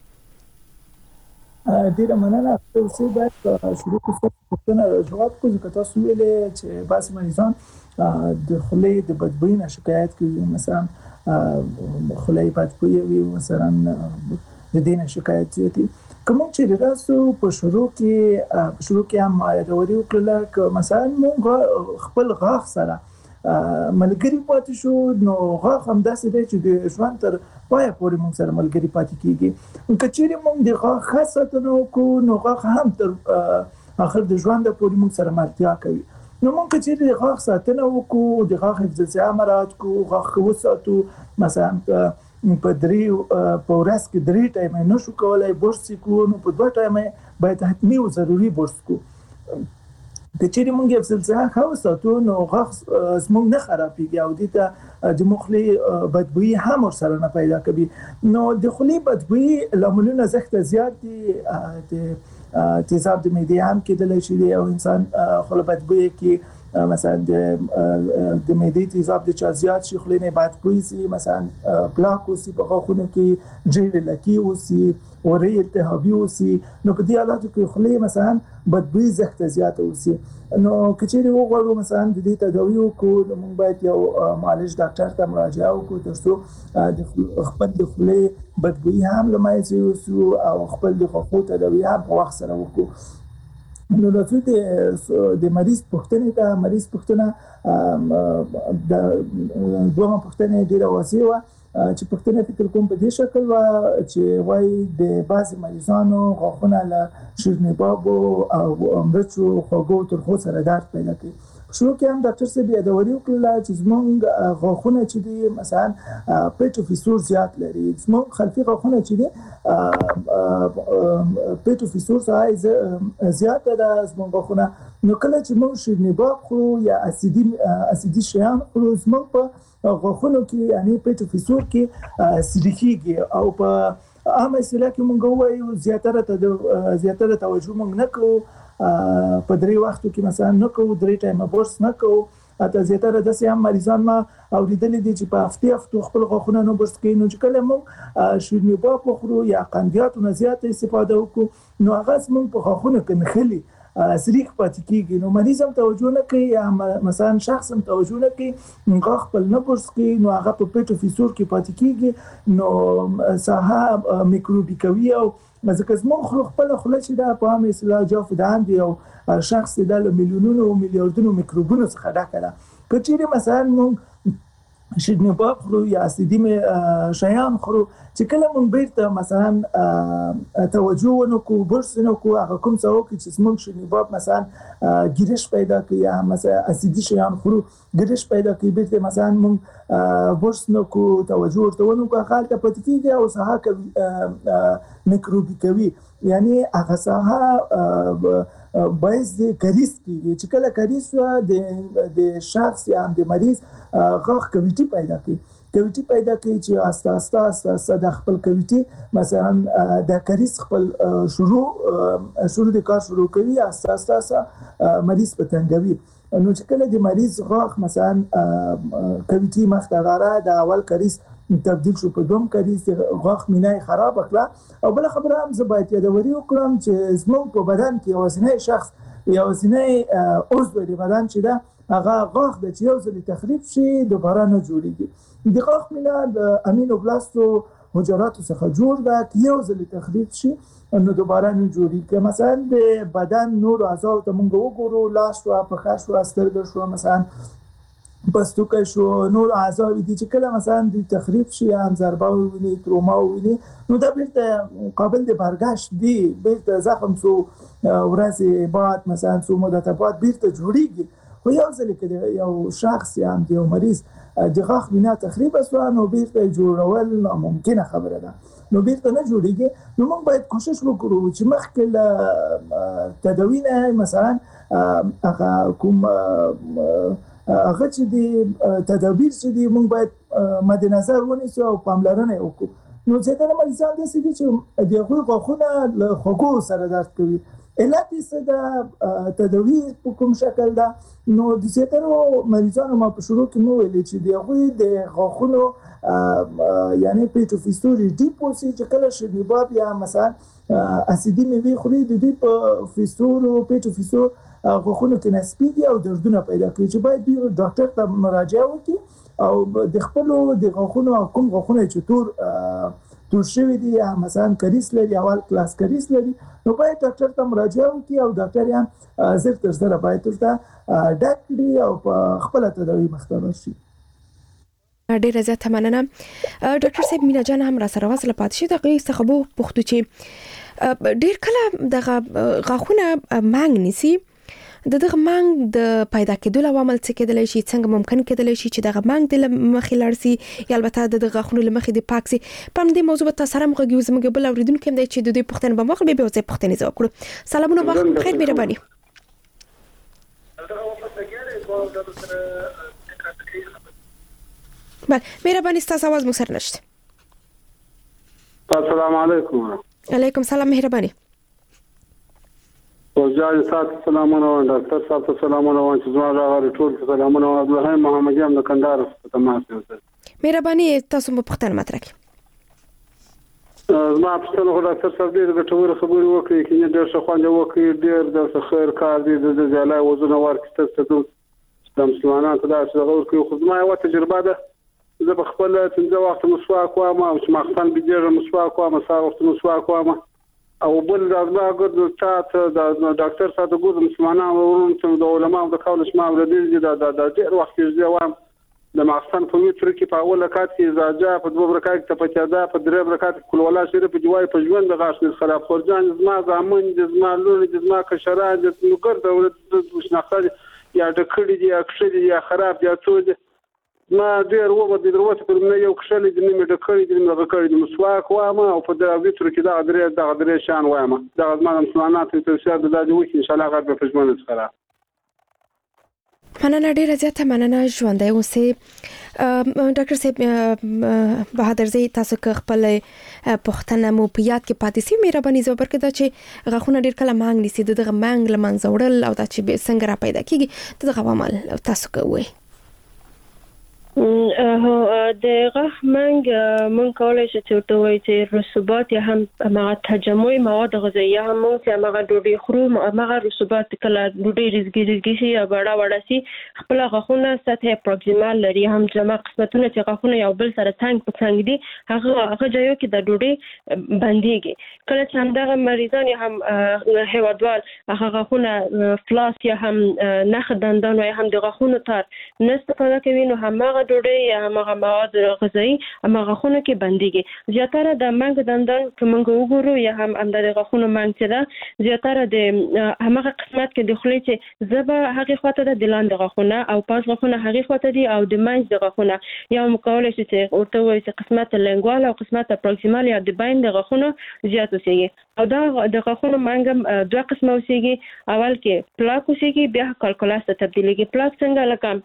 ډیره مننه. تاسو باید شروع کوئ پښتنه جواب کوئ چې تاسو ویلې چې بعض مریضان د خلې د بدبوی نه شکایت کوي مثلا خلې بدبوی وي مثلا د دې نه شکایت کوي کوم چې تاسو په شروع کې هم راوړي وکړل ک مثلا موږ خپل غاښ سره ملګری پاتې شو نو غاښ هم داسې دی چې د ژوند تر پای پورې موږ سره ملګری پاتې کیږي کچېرې موږ د غاښ خاصه کو نو غاښ هم تر اخر د ژوند پورې موږ سره مرتیا کوي. نو مونږ چې د غاښ ساتنه وکړو د غاښ حفظ مراعات کو غاښ وساتو مثلا په ورځ کې 3 ټایم نه شو کولای برس کو نو په 2 ټایم باید حتمی او ضروری برس کو چې موږ یې حفظ وساتو نو غاښ زموږ نه خرابېږي او د مخلي بدبوئی هم سره نه پیدا کوي. نو د خلی بدبوئی لاملونه زخت زیات دي تیزاب د معدې هم کېدلی شي او انسان خپل بدبوئی کې مثلا د معدې تیزاب د چا زیات شي خلې نه بدبوئی سي مثلا پلاک اوسي په غاښونو کې جیل لکی اوسي اوري التهابي اوسي نو په دې حالاتو کې خلې مثلا بدبوئی زخت زیات اوسي. نو کچېرې وګورو مثلا د دې تداوی وکړو نو موږ باید یو معالج ډاکټر ته مراجعه وکړو ترڅو د خپل د خلې بدبوئی هم لمایځي او خپل د غاښو تداوی هم په وخت سره وکړو. نو راځي د مریض پوښتنه د دوه پوښتنه ډیره واسي و چې پښتنه فکر کوم په دې شکل و چې وای د بعض مریضانو غاښونه له شیرینی بابو او مرچو خوږو ترخو سره درد پیدا کوي. شروع کې هم ډاکټر صاحب یادوري وکړه چې زموږ غاښونه چې دي مثلا پیټو فیسور زیات لري، زموږ خلفي غاښونه چې دي پیټو فیسور زیات ده زموږ غاښونه. نو کله چې موږ شیرینی باب خورو یا اسیدي شیان خورو زموږ په غاښونو کې یعنی پیټو فیسور کې سریکيږي او په عامه اصطلاح کې موږ وایو زیاتره توجه موږ نه کوو په درې وختو کې مثلا نه کوو، درې ټایمه برس نه کوو. اته زیاتره د سیام مریضان ما اوریدلې دي چې په هفته خپل غاښونه نه برس کوي. نو چې کله موږ شیرینی باب خورو یا قندیاتو نه زیات استفاده وکړو نو هغه موږ په غاښونو کې نخلي سریک پاتې کیږي. نو مریض هم توجه نه کوي یا مثلا شخص هم توجه نه کوي، غاښ خپل نه برس کوي نو هغه په پیټو فیسور کې پاتې کیږي. نو ساحه میکروبي کوي او ځکه زموږ خپل خوله چې دا په عامه اصطلاح جافدان دی او شخص د میلیونونو او میلیاردونو میکروبونو څخه ډک ده. که چیرې مثلا موږ شیرینی باب خورو یا اسیدي شیان خورو چې کله موږ بیرته مثلا توجه ونکړو برس نه کوو هغه کوم څه وکړي چې موږ شیرینی باب مثلا ګیرش پیدا کوي یا مثلا اسیدي شیان خورو ګیرش پیدا کوي بیرته مثلا موږ برس نه کوو توجه ورته ونکړو هغه ته پاتې کیږي او ساحه میکروبي کوي یعنی هغه ساحه باعث د کریس کیږي چې کله کریس د شخص یا د مریض غاښ کویټي پیدا کوي چې اساسا د خپل کویټي مثلا د کریس خپل شروع د کار شروع کوي اساسا مریض په تنګوي. نو چې کله د مریض غاښ مثلا کویټي مختغاره د اول کریس تبدیل شو په دوم کریس غاښ مینای خراب کړه. او بل خبره هم زه باید یادوري وکړم چې زموږ په بدن کې یوازینی شخص یوازینی عضو د بدن چې دا هغه غاښ د چې یو ځل تخریب شي دوباره نه جوړیږي. د غاښ مینا د امینوبلاستو حجراتو څخه جوړ ده چې یو ځل تخریب شي نو دوباره نه جوړیږي. مثلا د بدن نور اعضاء ته موږ وګورو، لاس شو، پښه شو، سترګې شو، مثلا پستوکه شو، نور اعضاء دي چې کله مثلا د تخریب شي یا ضربه وویني، تروما وویني نو دا بیرته قابل د برگشت دي، بیرته زخم سو ورځې بعد مثلا سو مدت بعد بیرته جوړیږي. خو یو ځل کې یو شخص یا یو مریض د غاښ مینا تخریب شو نو بیرته جوړول ناممکنه خبره ده، نو بیرته نه جوړیږي. نو موږ باید کوشش وکړو چې مخکې له تداوی نه مثلا هغه کوم هغه چې د تدابیر چې دی موږ باید مد نظر ونیسو او پاملرنه وکړو. نو ځکه مریضان دي چې د غاښونه له خوږو سره درد کوي، علت یې د تداوی په کوم شکل ده. نو د زیاترو مریضانو ما په شروع کې مو ویل چې د غاښونو یعنی پیټو فیسور ډیپوسی چې کله شیرینی باب یا مثلا اسیدي میوه خوري د دې په فیسور او پیټو فیسور غاښونو کې نسبیږي او دردونه پیدا کوي چې باید ډاکټر ته مراجعه وکړي او د خپل د غاښونو کوم غاښونه چې تور شوی دي یا مثلا کریس لري اول کلاس کریس لري نو باید ډاکټر ته مراجعه وکړي او ډاکټر یې زر تر زر باید ورته ډاکټري او خپل تداوی مختار شي. ډیره زیاته مننه ډاکټر صاحب. مینا جان هم را سره وصله پات شي دغه څه خبرو پوښتو چې ډیر کله دغه غاښونه مانګ نیسي د دغه مانګ د پیدا کېدو عوامل څه کېدلی شي، څنګه ممکن کېدلی شي چې دغه مانګ د مخې لاړ شي یا البته د غاښونو له مخې د پاک شي. په دې موضوع به تاسو سره مغږیو زموږ بل اوریدونکو هم دی چې د دې پوښتنه به مخ به ځای پوښتنه ځواب کړو. سلامونه وخت بخیر مهرباني. بله مهرباني ستاسو आवाज مو سره نشته. السلام علیکم. علیکم سلام مهرباني. وزیر صاحب سلامونه او ډاکټر صاحب سلامونه او چې زما راغلي ټول سلامونه او عبدالرحیم محمدي هم د کندهار په تماس یو. مهرباني تاسو مو پوښتنه مطرح کړئ. زما پوښتنه خو ډاکټر صاحب دې ګټورې خبرې وکړي چې ډېر ښه خوند وکړي، ډېر د خیر کار دی د ځلای وزن ورکړي ته د مسلمانانو ته دا څه ورکړي. خو زما یو تجربه ده، زه په خپل څنګه وخت مسواک کوم او چې مخفن بيجره مسواک کوم، ساعت وخت مسواک کوم او بل د ګورد سات د ډاکټر سات ګورد مسلمانانو ورونو د علماء د قول شمه ولدي د ډېر وخت کې وام د ماخستان په وتر کې په اول رکعت کې زاجا په دوه رکعت ته پچادا په درې رکعت کول ولا شریف جوای په ژوند د غاښ خراب خورجان زما زامن د زما لور د زما کشرا د نوکر د شناخت یا د کړي دی اکشلي یا خراب یا څه ما ډېر و د دروته پر منه یو کشلي د نیمه د کړي د نیمه کړي د مسواک وامه او په د وتر کې د درې شان وامه د زما مسلمانات ته څه د دې وښه ان شاء الله غږ په ژوند سره مننه ډیره زیاته مننه ژوندۍ اوسې ډاکټر صاحب بهادر زی تاسو خپل پښتنه مو په یاد کې پاتې سي مهرباني زوبر کې دا چې غاخونه ډیر کله مانګ نسی دغه مانګ لمنځ وړل او دا چې څنګه را پیدا کیږي دغه عوامل تاسو کوی د غاښ منګ مونږ کولای شو چې ورته وایي چې رسوبات یا هم هغه تجمعي مواد غذایي هم مونږ چې هغه ډوډۍ خورو هغه رسوبات کله ډوډۍ رزګي شي یا وړه سي خپل غاښونه سطح پروکسیمال لري هم جمع قسمتونه چې غاښونه یو بل سره څنګ په څنګ دي هغه ځایو کې د ډوډۍ بنديږي کله چې همدغه مریضان یا هم هیوادوال هغه غاښونه فلاس یا هم نخ دندان یا هم د غاښونو تار نه استفاده کوي نو همغه ډوډۍ یا هغه مواد غذایی هغه خونه کې بنديږي زیاتره د منګ دندان کومه وګورو یا هم د غاښونو منګ چې دا زیاتره د هغه قسمت کې د خولې چې زبه هغه خواته د دلاند غاښونه او پاس غاښونه هغه خواته دي او د منځ د غاښونه یا مکولای شي چې ورته وایي چې قسمت لنګوال او قسمت پروکسیمال یا د بین د غاښونو زیات اوسېږي او دا د غاښونو منګ دوه قسمه اوسېږي اول کې پلاک اوسېږي بیا کالکولاس ته تبدیلېږي پلاک څنګه لکه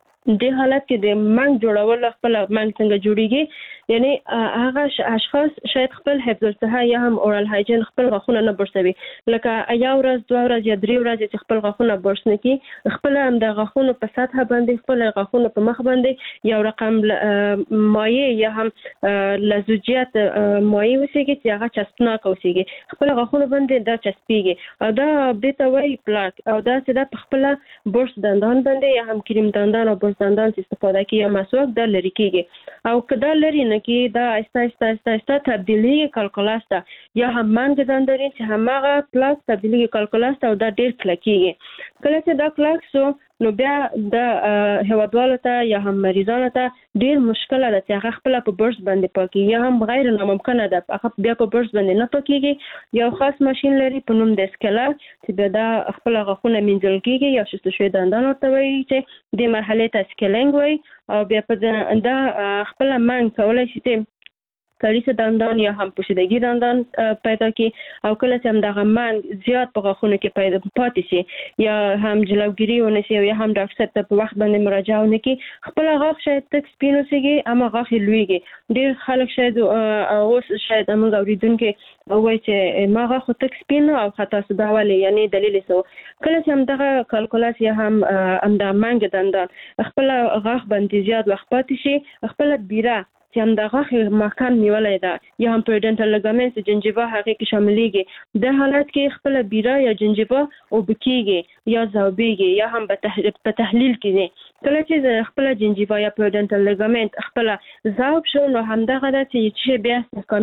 د حالت کې د منګ جوړول خپل منګ څنګه جوړیږي یعنی هغه اشخاص شاید خپل حفظ الصحه یا هم اورال هایجین خپل غاښونه نه برسوي لکه یا ورځ دوه ورځې یا درې ورځې چې خپل غاښونه برس نه کی خپل هم د غاښونو په سطح باندې خپل غاښونو په مخ باندې یو رقم مایع یا هم لزوجیت مایع وسیږي چې هغه چسپناک وسیږي خپل غاښونو باندې دا چسپیږي او دا د توي پلاک او دا چې د خپل برس دندان باندې یا هم کریم دندان او دندان چې استفاده کوي یا مسواک د لری کېږي او کدا لری نه کې دا آسته تبدیلی کالکولاس ته یا هم منګ دندري چې همغه پلاک تبدیلی کالکولاس ته او دا ډیر کلکېږي کله چې دا کلک سو نو بیا د هوادوالو ته یا هم مریضانو ته ډیر مشکل ده چې هغه خپل په برس باندې پاکي یا هم غیر ناممکنه ده هغه بیا په برس باندې نه پاکيږي یو خاص ماشين لري په نوم د اسکلر چې دا خپل غاښونه منځل کېږي یا شست شوی دندان ورته وایي چې د مرحله ته اسکلینګ وایي او بیا په دا خپل منګ کولای شي چې کاریس دندان یا هم پوشیدگی دندان پیدا کی او کله چې هم دغه منګ زیات په غاښونو کې پیدا پاتې شي یا هم جلوګیری ونشي یا هم ډاکټر صاحب ته په وخت باندې مراجعه ونکي خپل غاښ شاید تک سپین وسیږي اما غاښ لویږي ډیر خلک شاید اوس شاید موږ اوریدونکو وایي چې ما غاښ تک سپین او خطا سوداوالی یعنی دلیل سو کله چې هم دغه کالکولاس یا هم د منګ دندان خپل غاښ باندې زیات وخت پاتې شي خپل بیره چې هم د غاښ مکان نیولای ده یا هم پریډنټل لګامنټ جنجیوا هغه کې شاملېږي د حالت کې خپل بیره یا جنجیوا او بکیږي یا زاوبېږي یا هم په تحلیل کې کله چې خپل جنجیوا یا پریډنټل لګامنټ خپل زاوب شو نو همدغه د چې بیا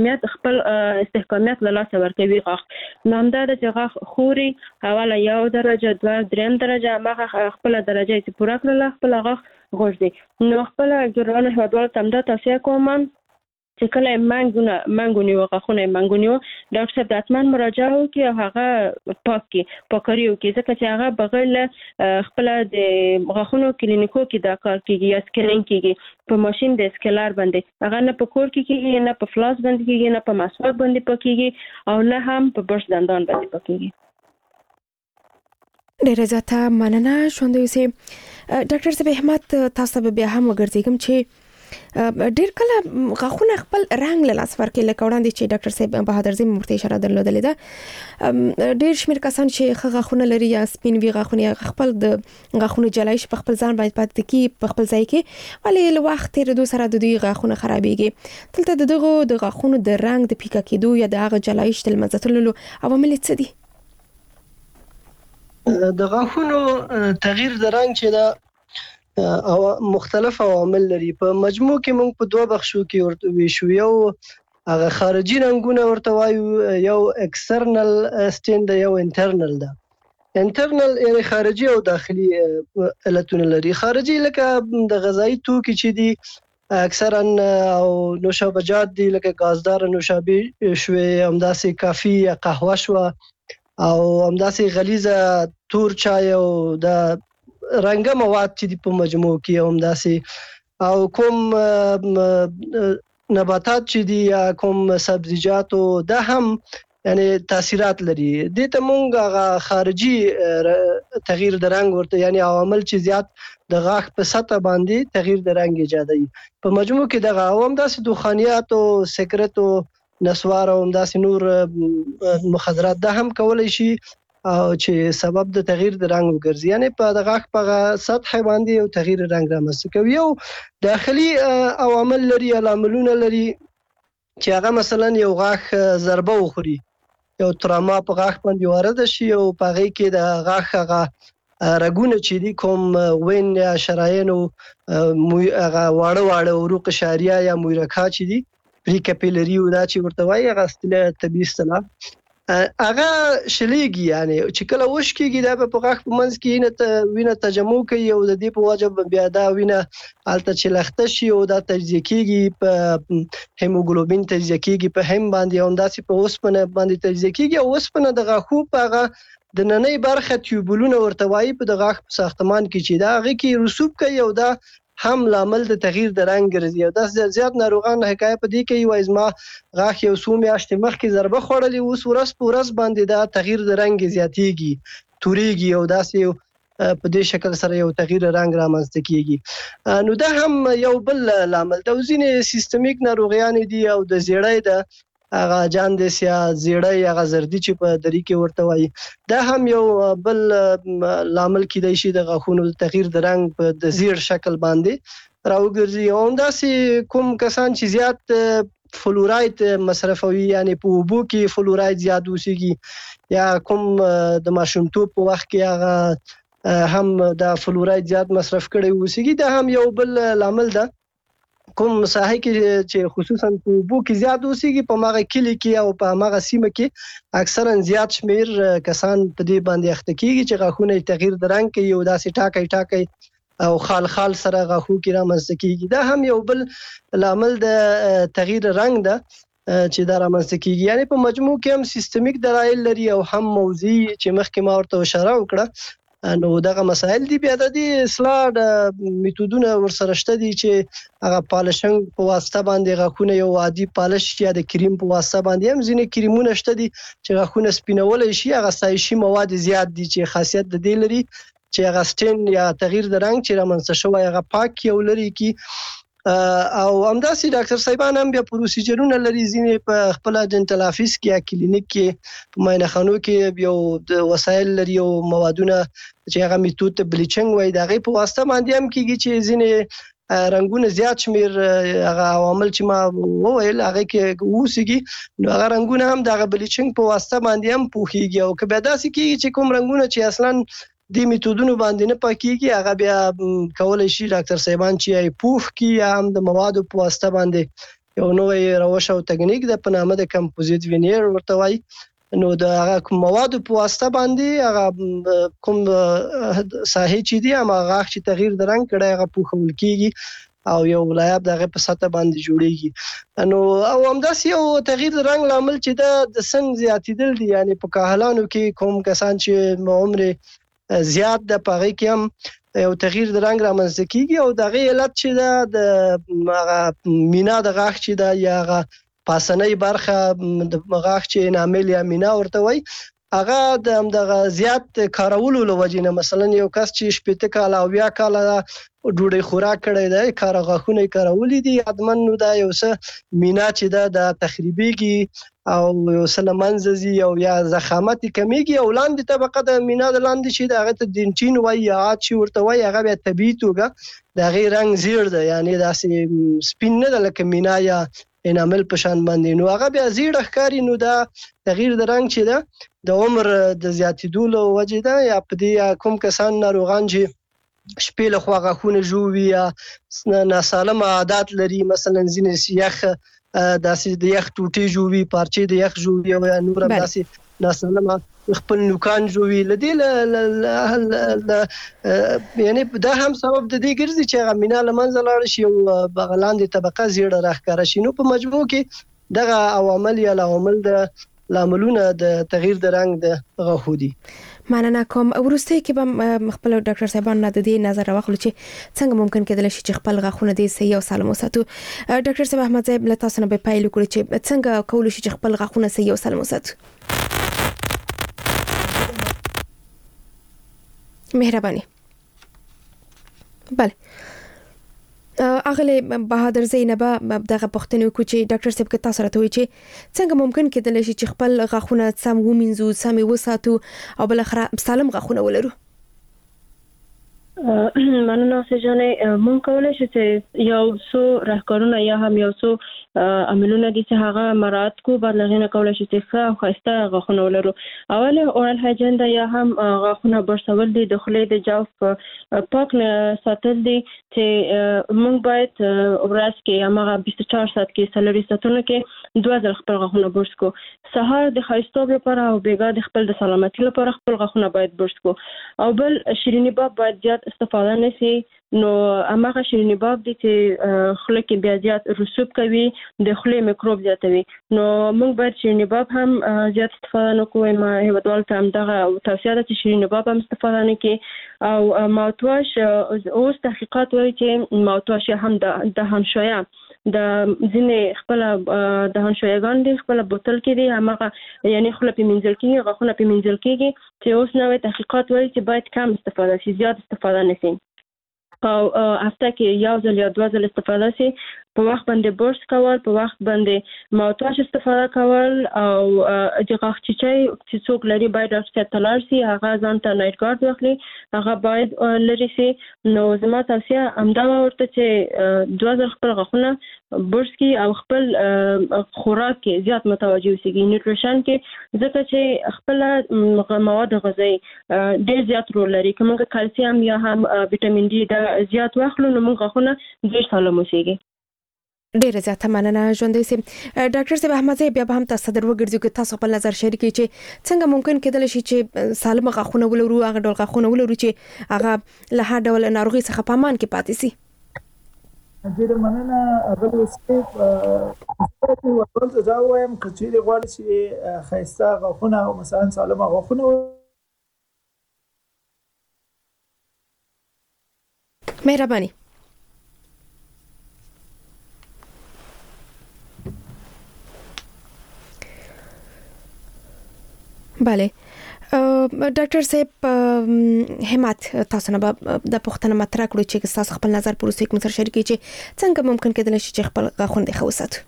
استحکامیت له لاسه ورکوي غاښ نو همدغه چې غاښ خوري اوله یو درجه دوه دریم درجه هغه خپل درجه چې پوره کړل خپل غاښ غوړدي نو خپل ګرانه هوادوال تم دا توصیه کوم چې کله منګونی غاښونه منګونی ډاکټر صاحب د اتمن مراجعه وکړي او هغه پاکري وکړي ځکه چې هغه بغیر له خپل د غاښونو کلینیکو کې دا کار کیږي یا سکینینګ کیږي په ماشين د اسکلر باندې هغه نه په کور کې کیږي نه په فلاس باندې کیږي نه په مسواک باندې پکېږي او نه هم په برس دندان باندې پکېږي ډیره زیاته مننه ژوندۍ اوسئ ډاکټر صاحب احمد تاسو به بیا هم وګرځېږم چې ډیر کله غاښونه خپل رنگ له لاس ورکړي لکه وړاندې چې ډاکټر صاحب بهادر زی مرته اشاره درلودلې ده ډیر شمیر کسان چې غاښونه لري یا سپین وی غاښونه خپل د غاښونو جلایش په خپل ځان باندې پاتې کی په خپل ځای کې ولې له وخت تیریدو سره د دوی غاښونه خرابېږي دلته دغه د غاښونو د رنگ د پیکا کېدو یا د هغه جلایش تل مزتللو عوامل څه دي د غاښونو تغییر د رنګ چې دا او مختلف عوامل لري په مجموع کې موږ په دوه بخشو کې ورته ویشو یو هغه خارجي رنگونه ورته وایو، یو اکسترنل سټین ده، یو انټرنل ده. انټرنل یعنی خارجي او داخلي علتونه لري. خارجي لکه د غذایی توکي چې دي اکثرا او نوشابجات دي، لکه گازدار نوشابې شوې، همداسې کافي یا قهوه شوه، او همداسې غلیظه تور چای او د رنګه مواد چې دي په مجموع کې، همداسې او کوم نباتات چې دي یا کوم سبزیجاتو ده هم یعنی تاثیرات لري. دې ته مونږ هغه خارجي تغییر د رنګ ورته یعنی عوامل چې زیات د غاښ په سطح باندې تغییر د رنګ ایجادوي. په مجموع کې دغه هم داسې دخانیات او سیګریټ او نسوار او همداسې نور مخدرات ده هم کولای شي او چې سبب د تغییر د رنګ وګرځي، یعنی په د غاښ په سطح باندې یو تغییر رنګ رامنځته کوي. یو داخلي عوامل لري، عاملونه لري چې هغه مثلا یو غاښ ضربه وخوري، یو تراما په غاښ باندې وارد شي او په هغې کې د غاښ هغه رګونه چې دي کوم وین یا شرايين او هغه واړه عروق شاریه یا مویرکا چې دي پری کپیلری او دا چې ورته وایي هغه طبي اصطلاح هغه شلیږي، یعنی چې کله وشکیږي دا په غاښ په منځ کې وینه تجمع کوي او د دې په وجه بیا دا وینه هلته چې لخته شي او دا تجزیه کیږي، په هیموګلوبین تجزیه کیږي په هم باندې، او همداسې په اوسپنه باندې تجزیه کیږي. او اوسپنه د غاښو په هغه د نننۍ برخه ټیوبولونه ورته وایي په د غاښ په ساختمان کې چې دا هغه کې رسوب کوي او دا هم لامل د تغییر د رنګ ګرځي. او دا زیات ناروغان حکایت په دې کوي وایي زما غاښ یو څو میاشتې مخکې ضربه خوړلې، اوس ورځ په ورځ باندې دا تغییر د رنګ زیاتېږي، تورېږي او داسې په دې شکل سره یو تغییر رنګ رامنځته کیږي. نو دا هم یو بل لامل ده. ځینې سیستمیک ناروغیان دي او د زیړی ده هغه جاندیس یا زیړی هغه زردي چې په دری کې ورته وایي، دا هم یو بل لامل کیدای شي د غاښونو د تغییر د رنګ په د زیړ شکل باندې راوګرځي. او همداسې کوم کسان چې زیات فلوراید مصرفوي، یعنی په اوبو کې فلوراید زیات اوسېږي، یا کوم د ماشومتوب په وخت کې هغه هم د فلوراید زیات مصرف کړي اوسېږي، دا هم یو بل لامل ده. کوم ساحه کې چې خصوصا په اوبو کې زیات اوسېږي، په هغه کلی کې او په هغه سیمه کې اکثرا زیات شمیر کسان په دې باندې اخته کیږي چې غاښونه تغییر د رنګ کوي او داسې ټاکي او خال سره غاښو کې رامنځته کیږي. دا هم یو بل لامل د تغییر رنګ ده چې دا رامنځته کیږي. یعنی په مجموع کې هم سیستمیک دلایل لري او هم موضوعي چې مخکې ما ورته اشاره وکړه. نو دغه مسائل دي. بیا د دې اصلاح د میتودونه ورسره شته دي چې هغه پالشنګ په واسطه باندې غاښونه یو عادي پالش یا د کریم په واسطه باندې هم ځینې کریمونه شته دي چې غاښونه سپینولای شي. هغه سایشي مواد زیات دي چې خاصیت د دې لري چې هغه سټین یا تغییر د رنګ چې رامنځته شوی هغه پاک یو لري کی. او همداسې ډاکټر صاحبان هم بیا پروسیجرونه لري، ځینې په خپل ډنټل افیس کې یا کلینیک کې په معاینخانو کې یو د وسایل لري او موادونه چې هغه میتود بلیچنګ وایي، دغه په واسطه باندې هم کیږي چې ځینې رنگونه زیات شمیر هغه عوامل چې ما وویل هغه کې اوسېږي، نو هغه رنگونه هم دغه بلیچنګ په واسطه باندې هم پوښیږي. او که بیا داسې کیږي چې کوم رنگونه چې اصلا د میتودونو باندې نه پاکيږي، هغه بیا کولای شي ډاکټر صاحبان چې ای پوف کی یا هم د موادو په واسطه باندې یو نوې روش او تکنیک د په نامه د کمپوزیت وینیر ورته وایي. نو د هغه موادو په واسطه باندې هغه کوم ساحې چې دي هغه غاښ چې تغییر د رنګ کړي هغه پوښول کیږي او یو ولایت دغه په سطح باندې جوړیږي. نو او همداسې یو تغییر د رنګ لامل چې د سن زیاتیدل دي، یعنی په کاهلانو کې کوم کسان چې عمر زیات د پاره کې هم یو تغییر د رنګ رامنځته کیږي او دغه علت چې د مینا د غاښ چې د یا پاسنۍ برخه د غاښ چې نامل یا مینا ورته وای هغه د زیات کارولو لوجې نه، مثلا یو کس چې 80 کال او 20 کال ډوډۍ خوراک کړی دی، کار غاښونه کارولې دي، ادمن نو دا یو څه مینا چې د تخریبيږي او یو څه لمنځي او یا زخامت کمیږي او لاندې طبقه د مینا د لاندې شي دغه ته دینټین وای یا چې ورته وای هغه بیا طبيعي توګه د غیر رنگ زیړ ده، یعنی داسې سپین نه ده لکه مینا یا انامل په شان باندې، نو هغه بیا زیړ ښکاري. نو دا تغییر د رنگ چې ده د عمر د زیاتیدو له وجې ده، یا په دې کوم کسان ناروغان چې شپې له خوا غاښونه ژووي یا ناسالم عادات لري، مثلا ځینې یخ داسې د یخ ټوټې جوړوي پارچې د یخ جوړوي او یا نور داسې ناسلمه خپل نوکان جوړوي لدی یعنی دا هم سبب د دې ګرځي چې غمینه لمنځه لاړ شي او بغلاندې طبقه زیړه راخکاره شي نو په مجموع کې دغه عوامل یا عوامل د لاملونه د تغییر د رنګ د غاښو دي. مننه کوم. ورسته کې به خپل ډاکټر صاحبان نه د دې نظر واخلو چې څنګه ممکن کېدل شي چې خپل غاښونه دې صحیح او سالم وساتو. ډاکټر صاحب احمد صاحب له تاسو نه به پیل وکړو چې څنګه کولای شي چې خپل غاښونه صحیح او سالم وساتو. مهرباني. بله اغله بهادر زینبه دغه پښتنو کو چې ډاکټر صاحب کې تاسو راته وی چې څنګه ممکن کېدل شي چې خپل غاښونه سم ومنځو سم وساتو او بل اخر سالم غاښونه ولرو. مننه سجانه مونږ کولای شو چې یو څو راهکارونه یا هم یو څو عملونه دي چې هغه مراعات کو بعد لغینه کولای شي چې ښه او ښایسته غاښونه ولرو. اوله اورال هایجین دا یا هم غاښونه برسول دي د خولې د جوف پاک ساتل دي چې مونږ باید ورځ کې هغه 24 ساعت کې سلوري ساتونه کې 2000 خپل غاښونه برس کو. سهار د ښایسته لپاره او بیګا د خپل د سلامتۍ لپاره خپل غاښونه باید برس کو. او بل شیرینی باب باید زیات استفاده نشي نو هغه شیرینی باب دي چې خله کې بیا زیات رسوب کوي د خله میکروب زیاتوي نو موږ باید شیرینی باب هم زیات استفاده نکوو. ما هیوادوال ته هم دغه توصیه ده چې شیرینی باب هم استفاده نکړي او ماوتواش اوس تحقیقات وایي چې ماوتواش هم د دهانشویه د ځینې خپل د دهانشویګان دي خپل بوتل کې دي هغه یعنی خله په منځل کې غاښونه په منځل کې چې اوس نوې تحقیقات وایي چې باید کم استفاده شي زیات استفاده نشي او هفته کې یو ځل یا دوه ځل استفاده شي. په وخت باندې برس کول په وخت باندې ماوتواش استفاده کول او د غاښ چې څوک لري باید ډاکټر ته لاړ شي هغه ځان ته نایټ ګارد واخلي هغه باید لري شي. نو زما توصیه همدا ورته چې 2000 خپل غاښونه برس کی او خپل خوراک کې زیات متوجه اوسئ نیوټریشن کې ځکه چې خپل مواد غذایی ډېر زیات رول لري کومه کلسیم یا هم وټامین ډي دا زیات واخلو نو موږ غاښونه ډېر سالم اوسئ. ډیر زیاته مننه ژوندۍ سي. ډاکټر صاحب احمد صاحب بیا هم تاسو در وګرځو چې تاسو خپل نظر شریک کړئ چې څنګه ممکن کېدل شي چې سالم غاښونه ولرو هغه ډول غاښونه ولرو چې هغه له هر ډول ناروغي څخه په امان کې پاتې سي. ډیر مننه هغه اوسې په وخت ته وایم چې غواړي چې خیسته غاښونه او مثلا سالم غاښونه. مهرباني. بله ډاکټر صاحب همت تاسو نه د پښتنه مطرح کړو چې تاسو خپل نظر پروسې کوم سره شریک کړئ چې څنګه ممکن کېدل شي چې خپل غاښونه ښه وساتو.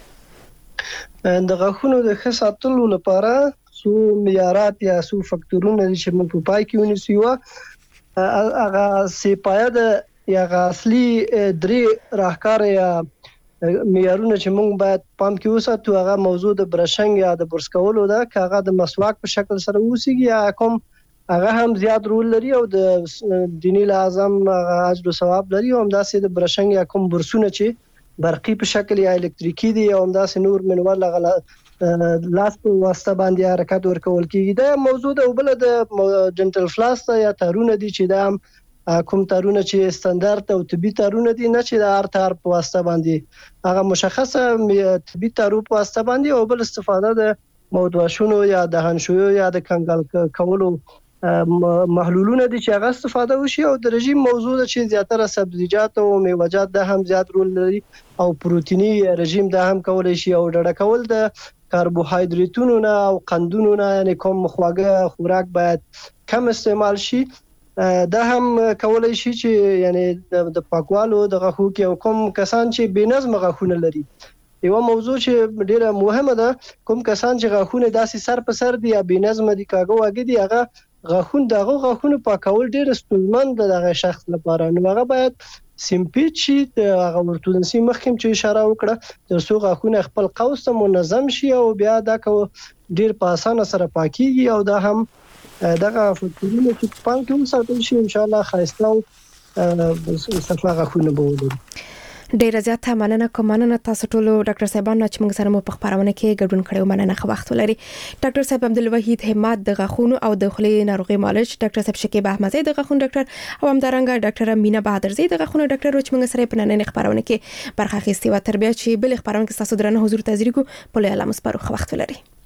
د غاښونو د ښه ساتلو لپاره څو معیارات یا څو فکټورونه چې موږ په پای کې ونیسو هغه سپایه د یا اصلي درې راهکار یا معیارونه چې موږ باید پام کې وساتو هغه موضوع د برشنګ یا د برس کولو ده که هغه د مسواک په شکل سره وسیږي یا کوم هغه هم زیات رول لري او د دینی اعظم اجر او ثواب لري او همداسې د برشنګ یا کوم برسونه چې برقي په شکل یا الکتریکي دي او همداسې نور منور لاس په واسطه باندې حرکت ورکول کیږي. دا موضوع ده او بل د ډنټل فلاس یا تارونه دي چې دا کوم تارونه چې ستاندارد او طبي تارونه دي نه چې د هر تار په واسطه باندې هغه مشخصه طبي تارو په واسطه باندې او بل استفاده د مودواشونو یا د هنشویو یا د کنګل کولو محلولونه دي چې هغه استفاده وشي او د رژیم موضوع چې زیاتره سبزیجات او میوه‌جات د هم زیات رول لري او پروتینی رژیم د هم کولای شي او ډډه کول د کاربوهایډریټونو نه او قندونو نه یعنی کوم خواږه خوراک باید کم استعمال شي. دا هم کولای شي چې یعنی د پاکوالو د غاښو کې کوم کسان چې بې نظم غاښونه لري یو موضوع چې ډیره مهمه ده کوم کسان چې غاښونه داسې سر په سر دي یا بې نظم دي کاغه واګي دي هغه غاښونه پاکول ډیر ستونزمن ده دغه شخص لپاره نو هغه باید سیمپیچ شي هغه ورتونسي مخکم چې اشاره وکړه تر څو غاښونه خپل قوس ته منظم شي او بیا دا ډیر په اسانه سره پاکيږي او دا هم دغه فکرونه چې پام کې وساتل شي ان شاء الله خاصه او صفه غاښونه به ولري. ډیره زیاته مننه تاسو ټول ډاکټر صاحبانو چې موږ سره مو په خبرونه کې ګډون کړو. مننه خو وخت ولري. ډاکټر صاحب عبدالوحید همت د غاښونو او د خولې ناروغي معالج، ډاکټر صاحب شکیب احمدزی د غاښونو ډاکټر او همدارنګه ډاکټر مینا بهادرزی د غاښونو ډاکټر چې موږ سره په نننې خبرونه کې برخه اخیستې و. تر بیا چې بل خبرونه کې تاسو درنه حضور تازری کو په لاله مسپارو وخت ولري.